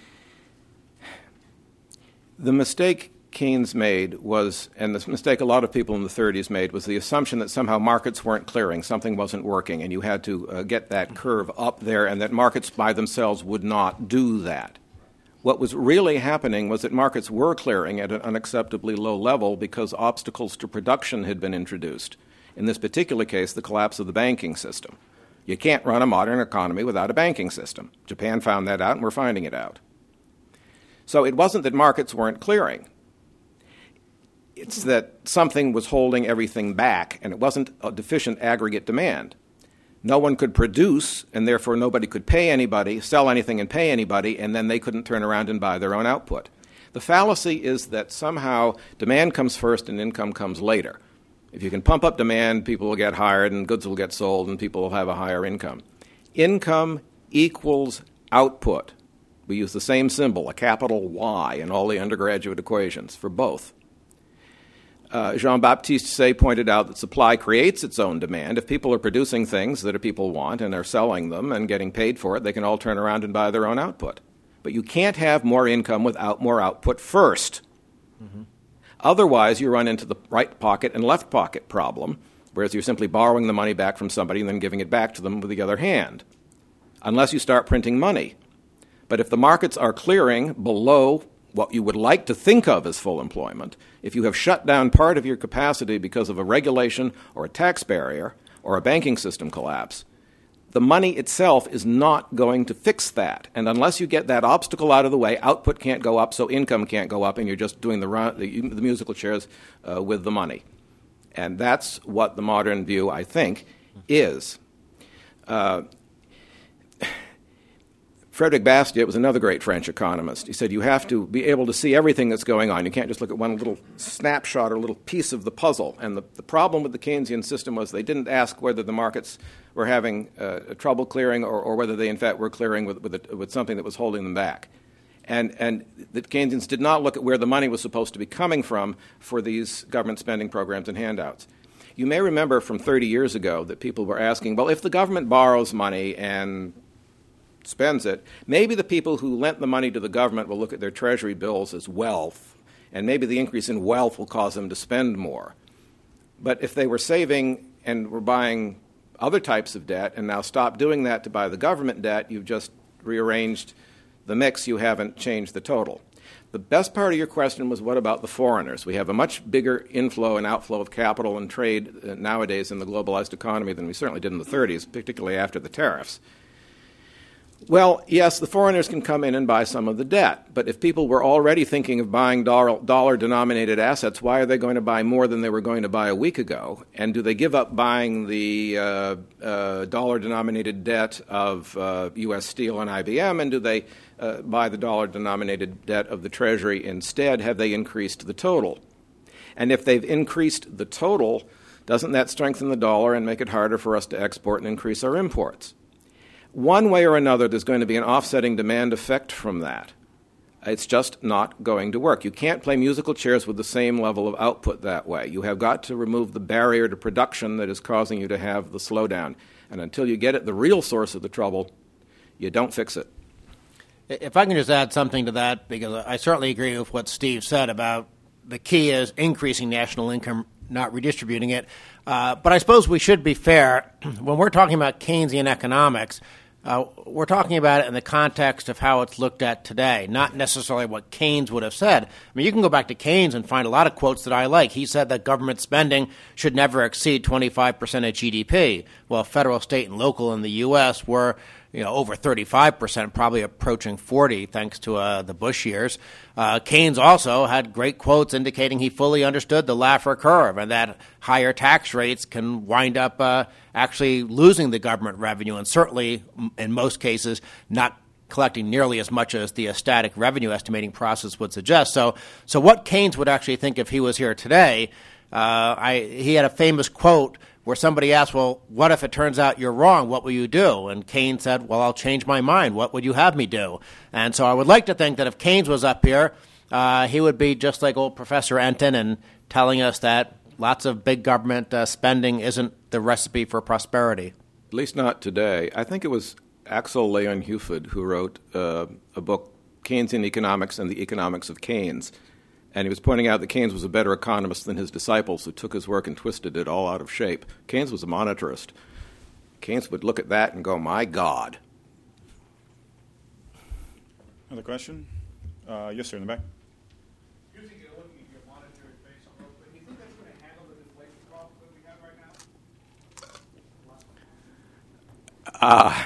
the mistake Keynes made was, and the mistake a lot of people in the thirties made, was the assumption that somehow markets weren't clearing, something wasn't working, and you had to uh, get that curve up there, and that markets by themselves would not do that. What was really happening was that markets were clearing at an unacceptably low level because obstacles to production had been introduced. In this particular case, the collapse of the banking system. You can't run a modern economy without a banking system. Japan found that out, and we're finding it out. So it wasn't that markets weren't clearing. It's that something was holding everything back, and it wasn't a deficient aggregate demand. No one could produce, and therefore nobody could pay anybody, sell anything and pay anybody, and then they couldn't turn around and buy their own output. The fallacy is that somehow demand comes first and income comes later. If you can pump up demand, people will get hired and goods will get sold and people will have a higher income. Income equals output. We use the same symbol, a capital Y, in all the undergraduate equations for both. Uh, Jean-Baptiste Say pointed out that supply creates its own demand. If people are producing things that people want and are selling them and getting paid for it, they can all turn around and buy their own output. But you can't have more income without more output first. Mm-hmm. Otherwise, you run into the right pocket and left pocket problem, whereas you're simply borrowing the money back from somebody and then giving it back to them with the other hand, unless you start printing money. But if the markets are clearing below what you would like to think of as full employment, if you have shut down part of your capacity because of a regulation or a tax barrier or a banking system collapse, the money itself is not going to fix that. And unless you get that obstacle out of the way, output can't go up, so income can't go up, and you're just doing the, run, the, the musical chairs uh, with the money. And that's what the modern view, I think, is. Uh, Frederick Bastiat was another great French economist. He said you have to be able to see everything that's going on. You can't just look at one little snapshot or little piece of the puzzle. And the, the problem with the Keynesian system was they didn't ask whether the markets were having uh, trouble clearing or, or whether they, in fact, were clearing with, with, a, with something that was holding them back. And, and the Keynesians did not look at where the money was supposed to be coming from for these government spending programs and handouts. You may remember from thirty years ago that people were asking, well, if the government borrows money and spends it, maybe the people who lent the money to the government will look at their treasury bills as wealth, and maybe the increase in wealth will cause them to spend more. But if they were saving and were buying other types of debt and now stop doing that to buy the government debt, you've just rearranged the mix, you haven't changed the total. The best part of your question was, what about the foreigners? We have a much bigger inflow and outflow of capital and trade nowadays in the globalized economy than we certainly did in the thirties, particularly after the tariffs. Well, yes, the foreigners can come in and buy some of the debt, but if people were already thinking of buying dollar, dollar-denominated assets, why are they going to buy more than they were going to buy a week ago? And do they give up buying the uh, uh, dollar-denominated debt of uh, U S Steel and I B M, and do they uh, buy the dollar-denominated debt of the Treasury instead? Have they increased the total? And if they've increased the total, doesn't that strengthen the dollar and make it harder for us to export and increase our imports? One way or another, there's going to be an offsetting demand effect from that. It's just not going to work. You can't play musical chairs with the same level of output that way. You have got to remove the barrier to production that is causing you to have the slowdown. And until you get at the real source of the trouble, you don't fix it. If I can just add something to that, because I certainly agree with what Steve said about the key is increasing national income, not redistributing it. Uh, but I suppose we should be fair. When we're talking about Keynesian economics, uh, we're talking about it in the context of how it's looked at today, not necessarily what Keynes would have said. I mean, you can go back to Keynes and find a lot of quotes that I like. He said that government spending should never exceed twenty-five percent of G D P. Well, federal, state, and local in the U S were you know, over thirty-five percent, probably approaching forty, thanks to uh, the Bush years. Uh, Keynes also had great quotes indicating he fully understood the Laffer curve and that higher tax rates can wind up uh, actually losing the government revenue and certainly, in most cases, not collecting nearly as much as the uh, static revenue estimating process would suggest. So, so what Keynes would actually think if he was here today, uh, I, he had a famous quote where somebody asked, well, what if it turns out you're wrong? What will you do? And Keynes said, well, I'll change my mind. What would you have me do? And so I would like to think that if Keynes was up here, uh, he would be just like old Professor Enton and telling us that lots of big government uh, spending isn't the recipe for prosperity. At least not today. I think it was Axel Leon Hufvud who wrote uh, a book, Keynesian Economics and the Economics of Keynes. And he was pointing out that Keynes was a better economist than his disciples who took his work and twisted it all out of shape. Keynes was a monetarist. Keynes would look at that and go, my God. Another question? Uh, yes, sir, in the back. Using your looking at your monetary base on growth, but do you think that's going to handle the inflation problem that we have right now? Uh,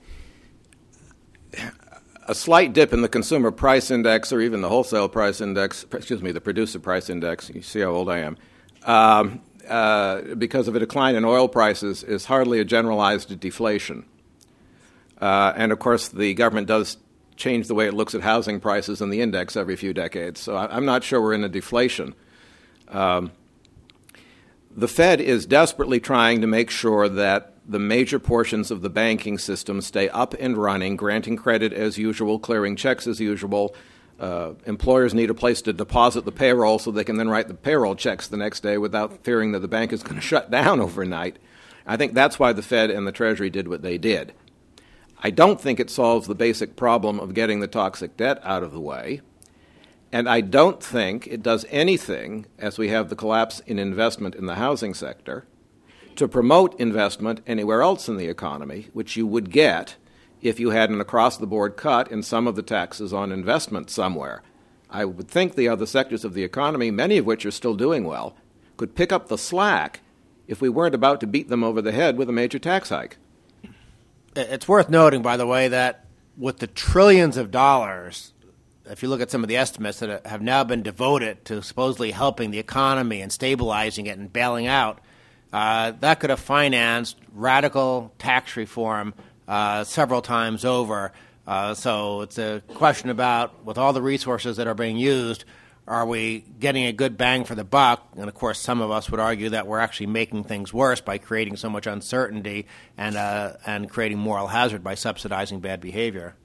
a slight dip in the consumer price index or even the wholesale price index, excuse me, the producer price index, you see how old I am, um, uh, because of a decline in oil prices is hardly a generalized deflation. Uh, and, of course, the government does change the way it looks at housing prices in the index every few decades. So I, I'm not sure we're in a deflation. Um, the Fed is desperately trying to make sure that the major portions of the banking system stay up and running, granting credit as usual, clearing checks as usual. Uh, employers need a place to deposit the payroll so they can then write the payroll checks the next day without fearing that the bank is going to shut down overnight. I think that's why the Fed and the Treasury did what they did. I don't think it solves the basic problem of getting the toxic debt out of the way. And I don't think it does anything, as we have the collapse in investment in the housing sector, to promote investment anywhere else in the economy, which you would get if you had an across-the-board cut in some of the taxes on investment somewhere. I would think the other sectors of the economy, many of which are still doing well, could pick up the slack if we weren't about to beat them over the head with a major tax hike. It's worth noting, by the way, that with the trillions of dollars, if you look at some of the estimates that have now been devoted to supposedly helping the economy and stabilizing it and bailing out, uh, that could have financed radical tax reform uh, several times over. Uh, so it's a question about, with all the resources that are being used, are we getting a good bang for the buck? And, of course, some of us would argue that we're actually making things worse by creating so much uncertainty and uh, and creating moral hazard by subsidizing bad behavior.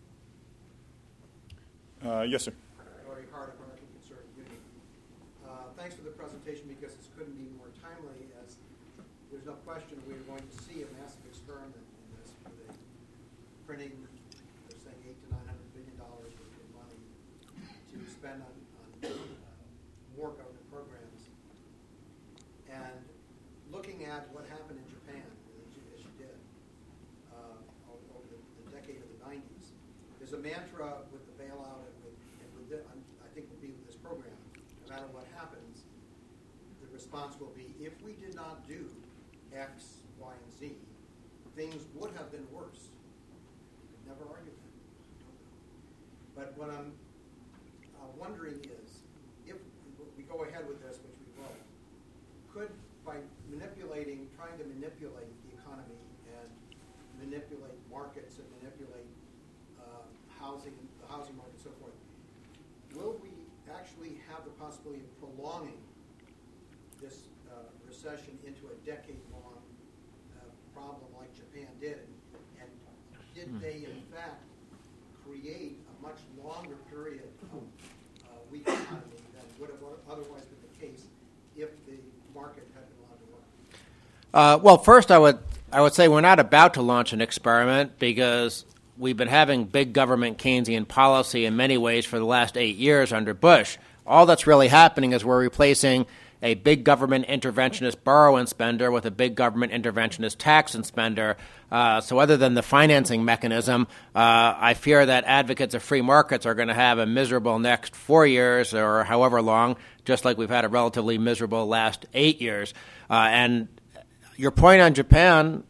Uh, yes, sir. Larry Hart, American Conservative Union. Uh, thanks for the presentation, because this couldn't be more timely, as there's no question we're going to see a massive experiment in this with a printing, they're saying eight to nine hundred billion dollars worth of money to spend on, on uh, more government programs. And looking at what happened in Japan, as you, as you did, uh, over, over the, the decade of the nineties, there's a mantra with the bailout and with, and with the, I think will be with this program, no matter what happens, the response will be, if we did not do X, Y, and Z, things would have been worse. Never argue that. But what I'm uh, wondering is, if we go ahead with this, which we will, could, by manipulating, trying to manipulate the economy and manipulate markets and manipulate uh, housing, the housing market and so forth, will we actually have the possibility of prolonging this uh, recession into a decade-long uh, problem like Japan did? And did they, in fact, create a much longer period of uh, weak economy than would have otherwise been the case if the market had been allowed to work? Uh, well, first I would I would say we're not about to launch an experiment, because we've been having big government Keynesian policy in many ways for the last eight years under Bush. All that's really happening is we're replacing a big government interventionist borrow and spender with a big government interventionist tax and spender. Uh, so other than the financing mechanism, uh, I fear that advocates of free markets are going to have a miserable next four years or however long, just like we've had a relatively miserable last eight years. Uh, and your point on Japan,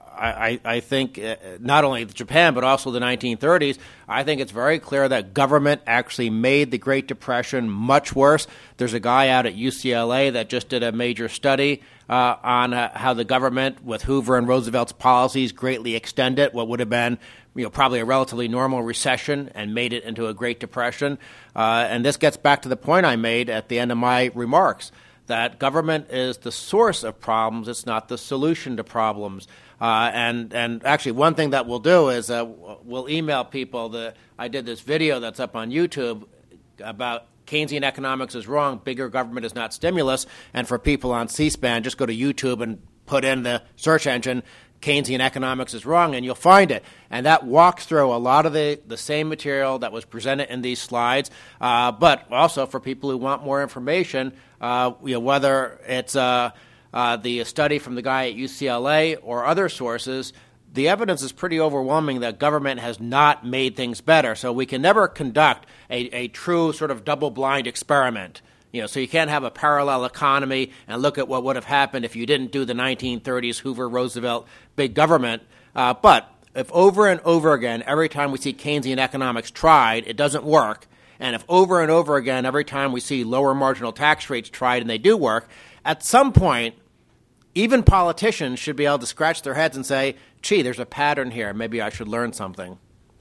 I, I think uh, not only Japan, but also the nineteen thirties, I think it's very clear that government actually made the Great Depression much worse. There's a guy out at U C L A that just did a major study uh, on uh, how the government, with Hoover and Roosevelt's policies, greatly extended what would have been, you know, probably a relatively normal recession and made it into a Great Depression. Uh, and this gets back to the point I made at the end of my remarks, that government is the source of problems. It's not the solution to problems. Uh, and and actually, one thing that we'll do is uh, we'll email people. The I did this video that's up on YouTube about Keynesian economics is wrong, bigger government is not stimulus. And for people on C-SPAN, just go to YouTube and put in the search engine, Keynesian economics is wrong, and you'll find it. And that walks through a lot of the, the same material that was presented in these slides, uh, but also for people who want more information, uh, you know, whether it's uh, uh, the study from the guy at U C L A or other sources, the evidence is pretty overwhelming that government has not made things better. So we can never conduct a, a true sort of double-blind experiment. You know, so you can't have a parallel economy and look at what would have happened if you didn't do the nineteen thirties Hoover, Roosevelt, big government. Uh, but if over and over again, every time we see Keynesian economics tried, it doesn't work, and if over and over again, every time we see lower marginal tax rates tried and they do work, at some point, even politicians should be able to scratch their heads and say, gee, there's a pattern here. Maybe I should learn something.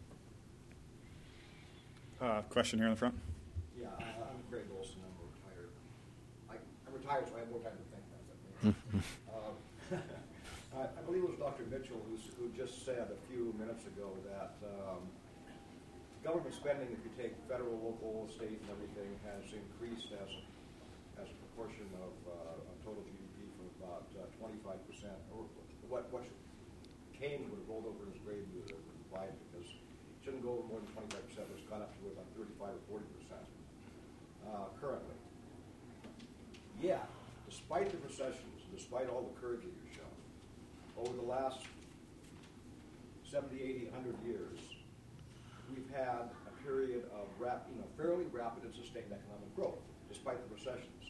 Uh, question here in the front. Yeah, I'm Craig Olson. I'm retired. I, I'm retired, so I have more time to think about that. uh, I, I believe it was Doctor Mitchell who's, who just said a few minutes ago that um, government spending, if you take federal, local, state, and everything, has increased as a, as a proportion of, uh, of total G D P from about uh, twenty-five percent. Or what, what Keynes would have rolled over in his grave to reply, because it shouldn't go over more than twenty-five percent. It's gone up to about thirty-five or forty percent uh, currently. Yeah, despite the recessions, despite all the curves that you've shown, over the last seventy, eighty, one hundred years, we've had a period of rap, you know, fairly rapid and sustained economic growth, despite the recessions.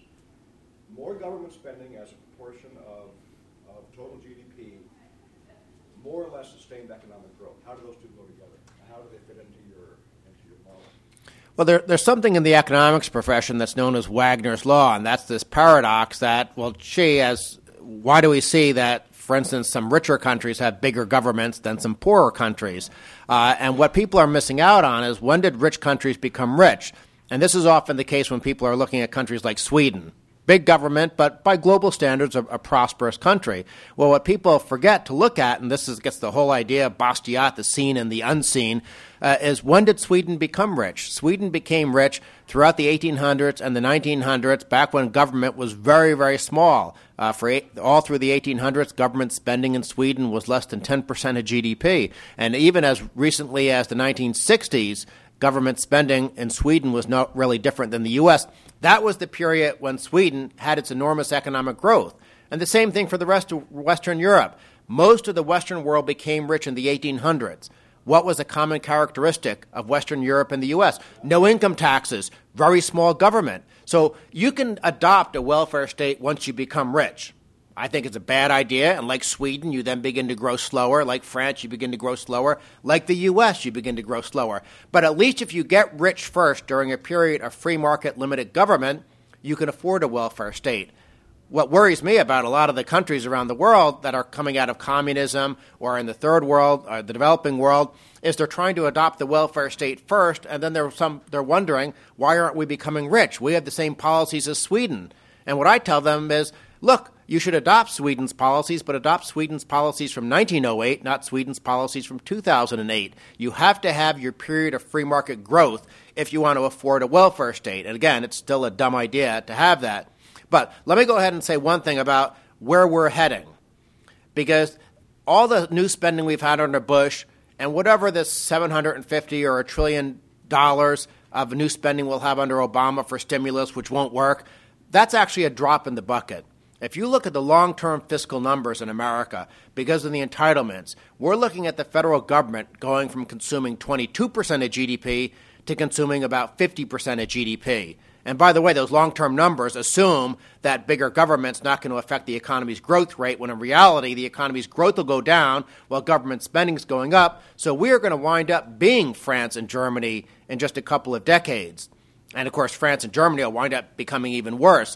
More government spending as a proportion of, of total G D P, more or less sustained economic growth. How do those two go together? How do they fit into your into your model? Well, there, there's something in the economics profession that's known as Wagner's Law, and that's this paradox that, well, gee, as why do we see that, for instance, some richer countries have bigger governments than some poorer countries? Uh, and what people are missing out on is, when did rich countries become rich? And this is often the case when people are looking at countries like Sweden. Big government, but by global standards, a, a prosperous country. Well, what people forget to look at, and this is, gets the whole idea of Bastiat, the seen and the unseen, uh, is when did Sweden become rich? Sweden became rich throughout the eighteen hundreds and the nineteen hundreds, back when government was very, very small. Uh, for eight, all through the eighteen hundreds, government spending in Sweden was less than ten percent of G D P. And even as recently as the nineteen sixties, government spending in Sweden was not really different than the U S. That was the period when Sweden had its enormous economic growth. And the same thing for the rest of Western Europe. Most of the Western world became rich in the eighteen hundreds. What was a common characteristic of Western Europe and the U S? No income taxes, very small government. So you can adopt a welfare state once you become rich. I think it's a bad idea, and like Sweden, you then begin to grow slower. Like France, you begin to grow slower. Like the U S, you begin to grow slower. But at least if you get rich first during a period of free market limited government, you can afford a welfare state. What worries me about a lot of the countries around the world that are coming out of communism or in the third world, or the developing world, is they're trying to adopt the welfare state first, and then they're, some, they're wondering, why aren't we becoming rich? We have the same policies as Sweden. And what I tell them is, look, you should adopt Sweden's policies, but adopt Sweden's policies from nineteen oh eight, not Sweden's policies from two thousand eight. You have to have your period of free market growth if you want to afford a welfare state. And again, it's still a dumb idea to have that. But let me go ahead and say one thing about where we're heading. Because all the new spending we've had under Bush, and whatever this seven hundred fifty or a trillion dollars of new spending we'll have under Obama for stimulus, which won't work, that's actually a drop in the bucket. If you look at the long-term fiscal numbers in America, because of the entitlements, we're looking at the federal government going from consuming twenty-two percent of G D P to consuming about fifty percent of G D P. And by the way, those long-term numbers assume that bigger government's not going to affect the economy's growth rate, when in reality, the economy's growth will go down while government spending is going up. So we are going to wind up being France and Germany in just a couple of decades. And of course, France and Germany will wind up becoming even worse.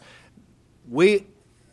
We...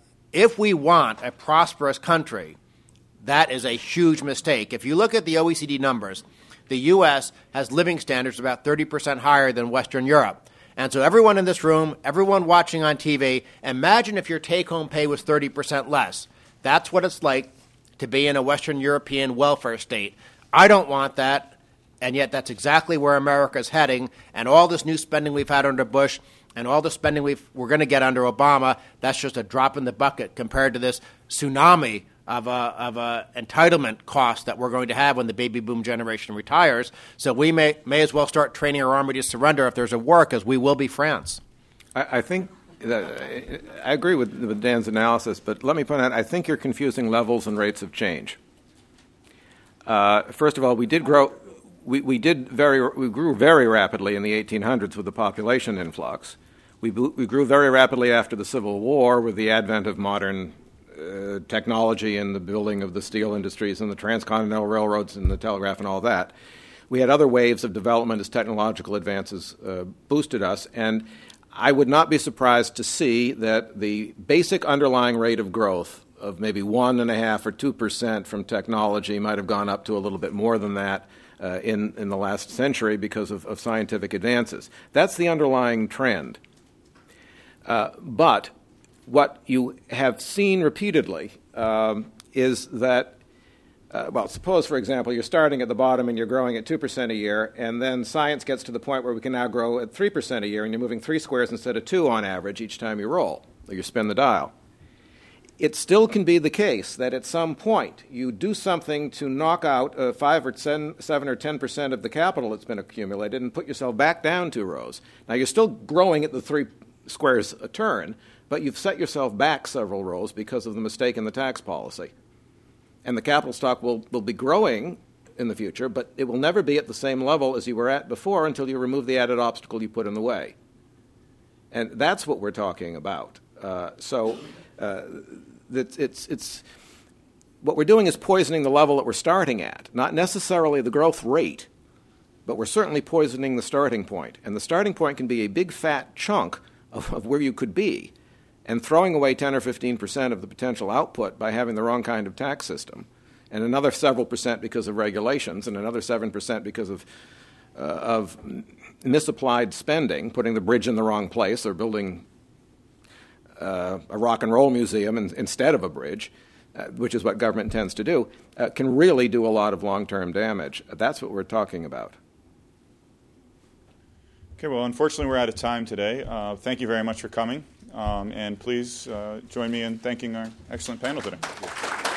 If we want a prosperous country, that is a huge mistake. If you look at the O E C D numbers, the U S has living standards about thirty percent higher than Western Europe. And so everyone in this room, everyone watching on T V, imagine if your take-home pay was thirty percent less. That's what it's like to be in a Western European welfare state. I don't want that, and yet that's exactly where America is heading. And all this new spending we've had under Bush and all the spending we've, we're going to get under Obama, that's just a drop in the bucket compared to this tsunami of a, of a entitlement cost that we're going to have when the baby boom generation retires. So we may, may as well start training our army to surrender if there's a war, because we will be France. I, I think that, I agree with, with Dan's analysis, but let me point out, I think you're confusing levels and rates of change. Uh, first of all, we did grow... We, we did very we grew very rapidly in the eighteen hundreds with the population influx. We, we grew very rapidly after the Civil War with the advent of modern uh, technology and the building of the steel industries and the transcontinental railroads and the telegraph and all that. We had other waves of development as technological advances uh, boosted us, and I would not be surprised to see that the basic underlying rate of growth of maybe one and a half or two percent from technology might have gone up to a little bit more than that Uh, in, in the last century because of, of scientific advances. That's the underlying trend. Uh, but what you have seen repeatedly um, is that, uh, well, suppose, for example, you're starting at the bottom and you're growing at two percent a year, and then science gets to the point where we can now grow at three percent a year, and you're moving three squares instead of two on average each time you roll, or you spin the dial. It still can be the case that at some point you do something to knock out uh, five or ten, seven or ten percent of the capital that's been accumulated and put yourself back down two rows. Now you're still growing at the three squares a turn, but you've set yourself back several rows because of the mistake in the tax policy. And the capital stock will, will be growing in the future, but it will never be at the same level as you were at before until you remove the added obstacle you put in the way. And that's what we're talking about. Uh, so uh, it's, it's, it's what we're doing is poisoning the level that we're starting at, not necessarily the growth rate, but we're certainly poisoning the starting point. And the starting point can be a big fat chunk of, of where you could be. And throwing away ten or fifteen percent of the potential output by having the wrong kind of tax system, and another several percent because of regulations, and another seven percent because of uh, of misapplied spending, putting the bridge in the wrong place or building uh, a rock and roll museum in, instead of a bridge, uh, which is what government tends to do, uh, can really do a lot of long-term damage. That's what we're talking about. Okay, well, unfortunately, we're out of time today. Uh, thank you very much for coming. Um, and please uh, join me in thanking our excellent panel today.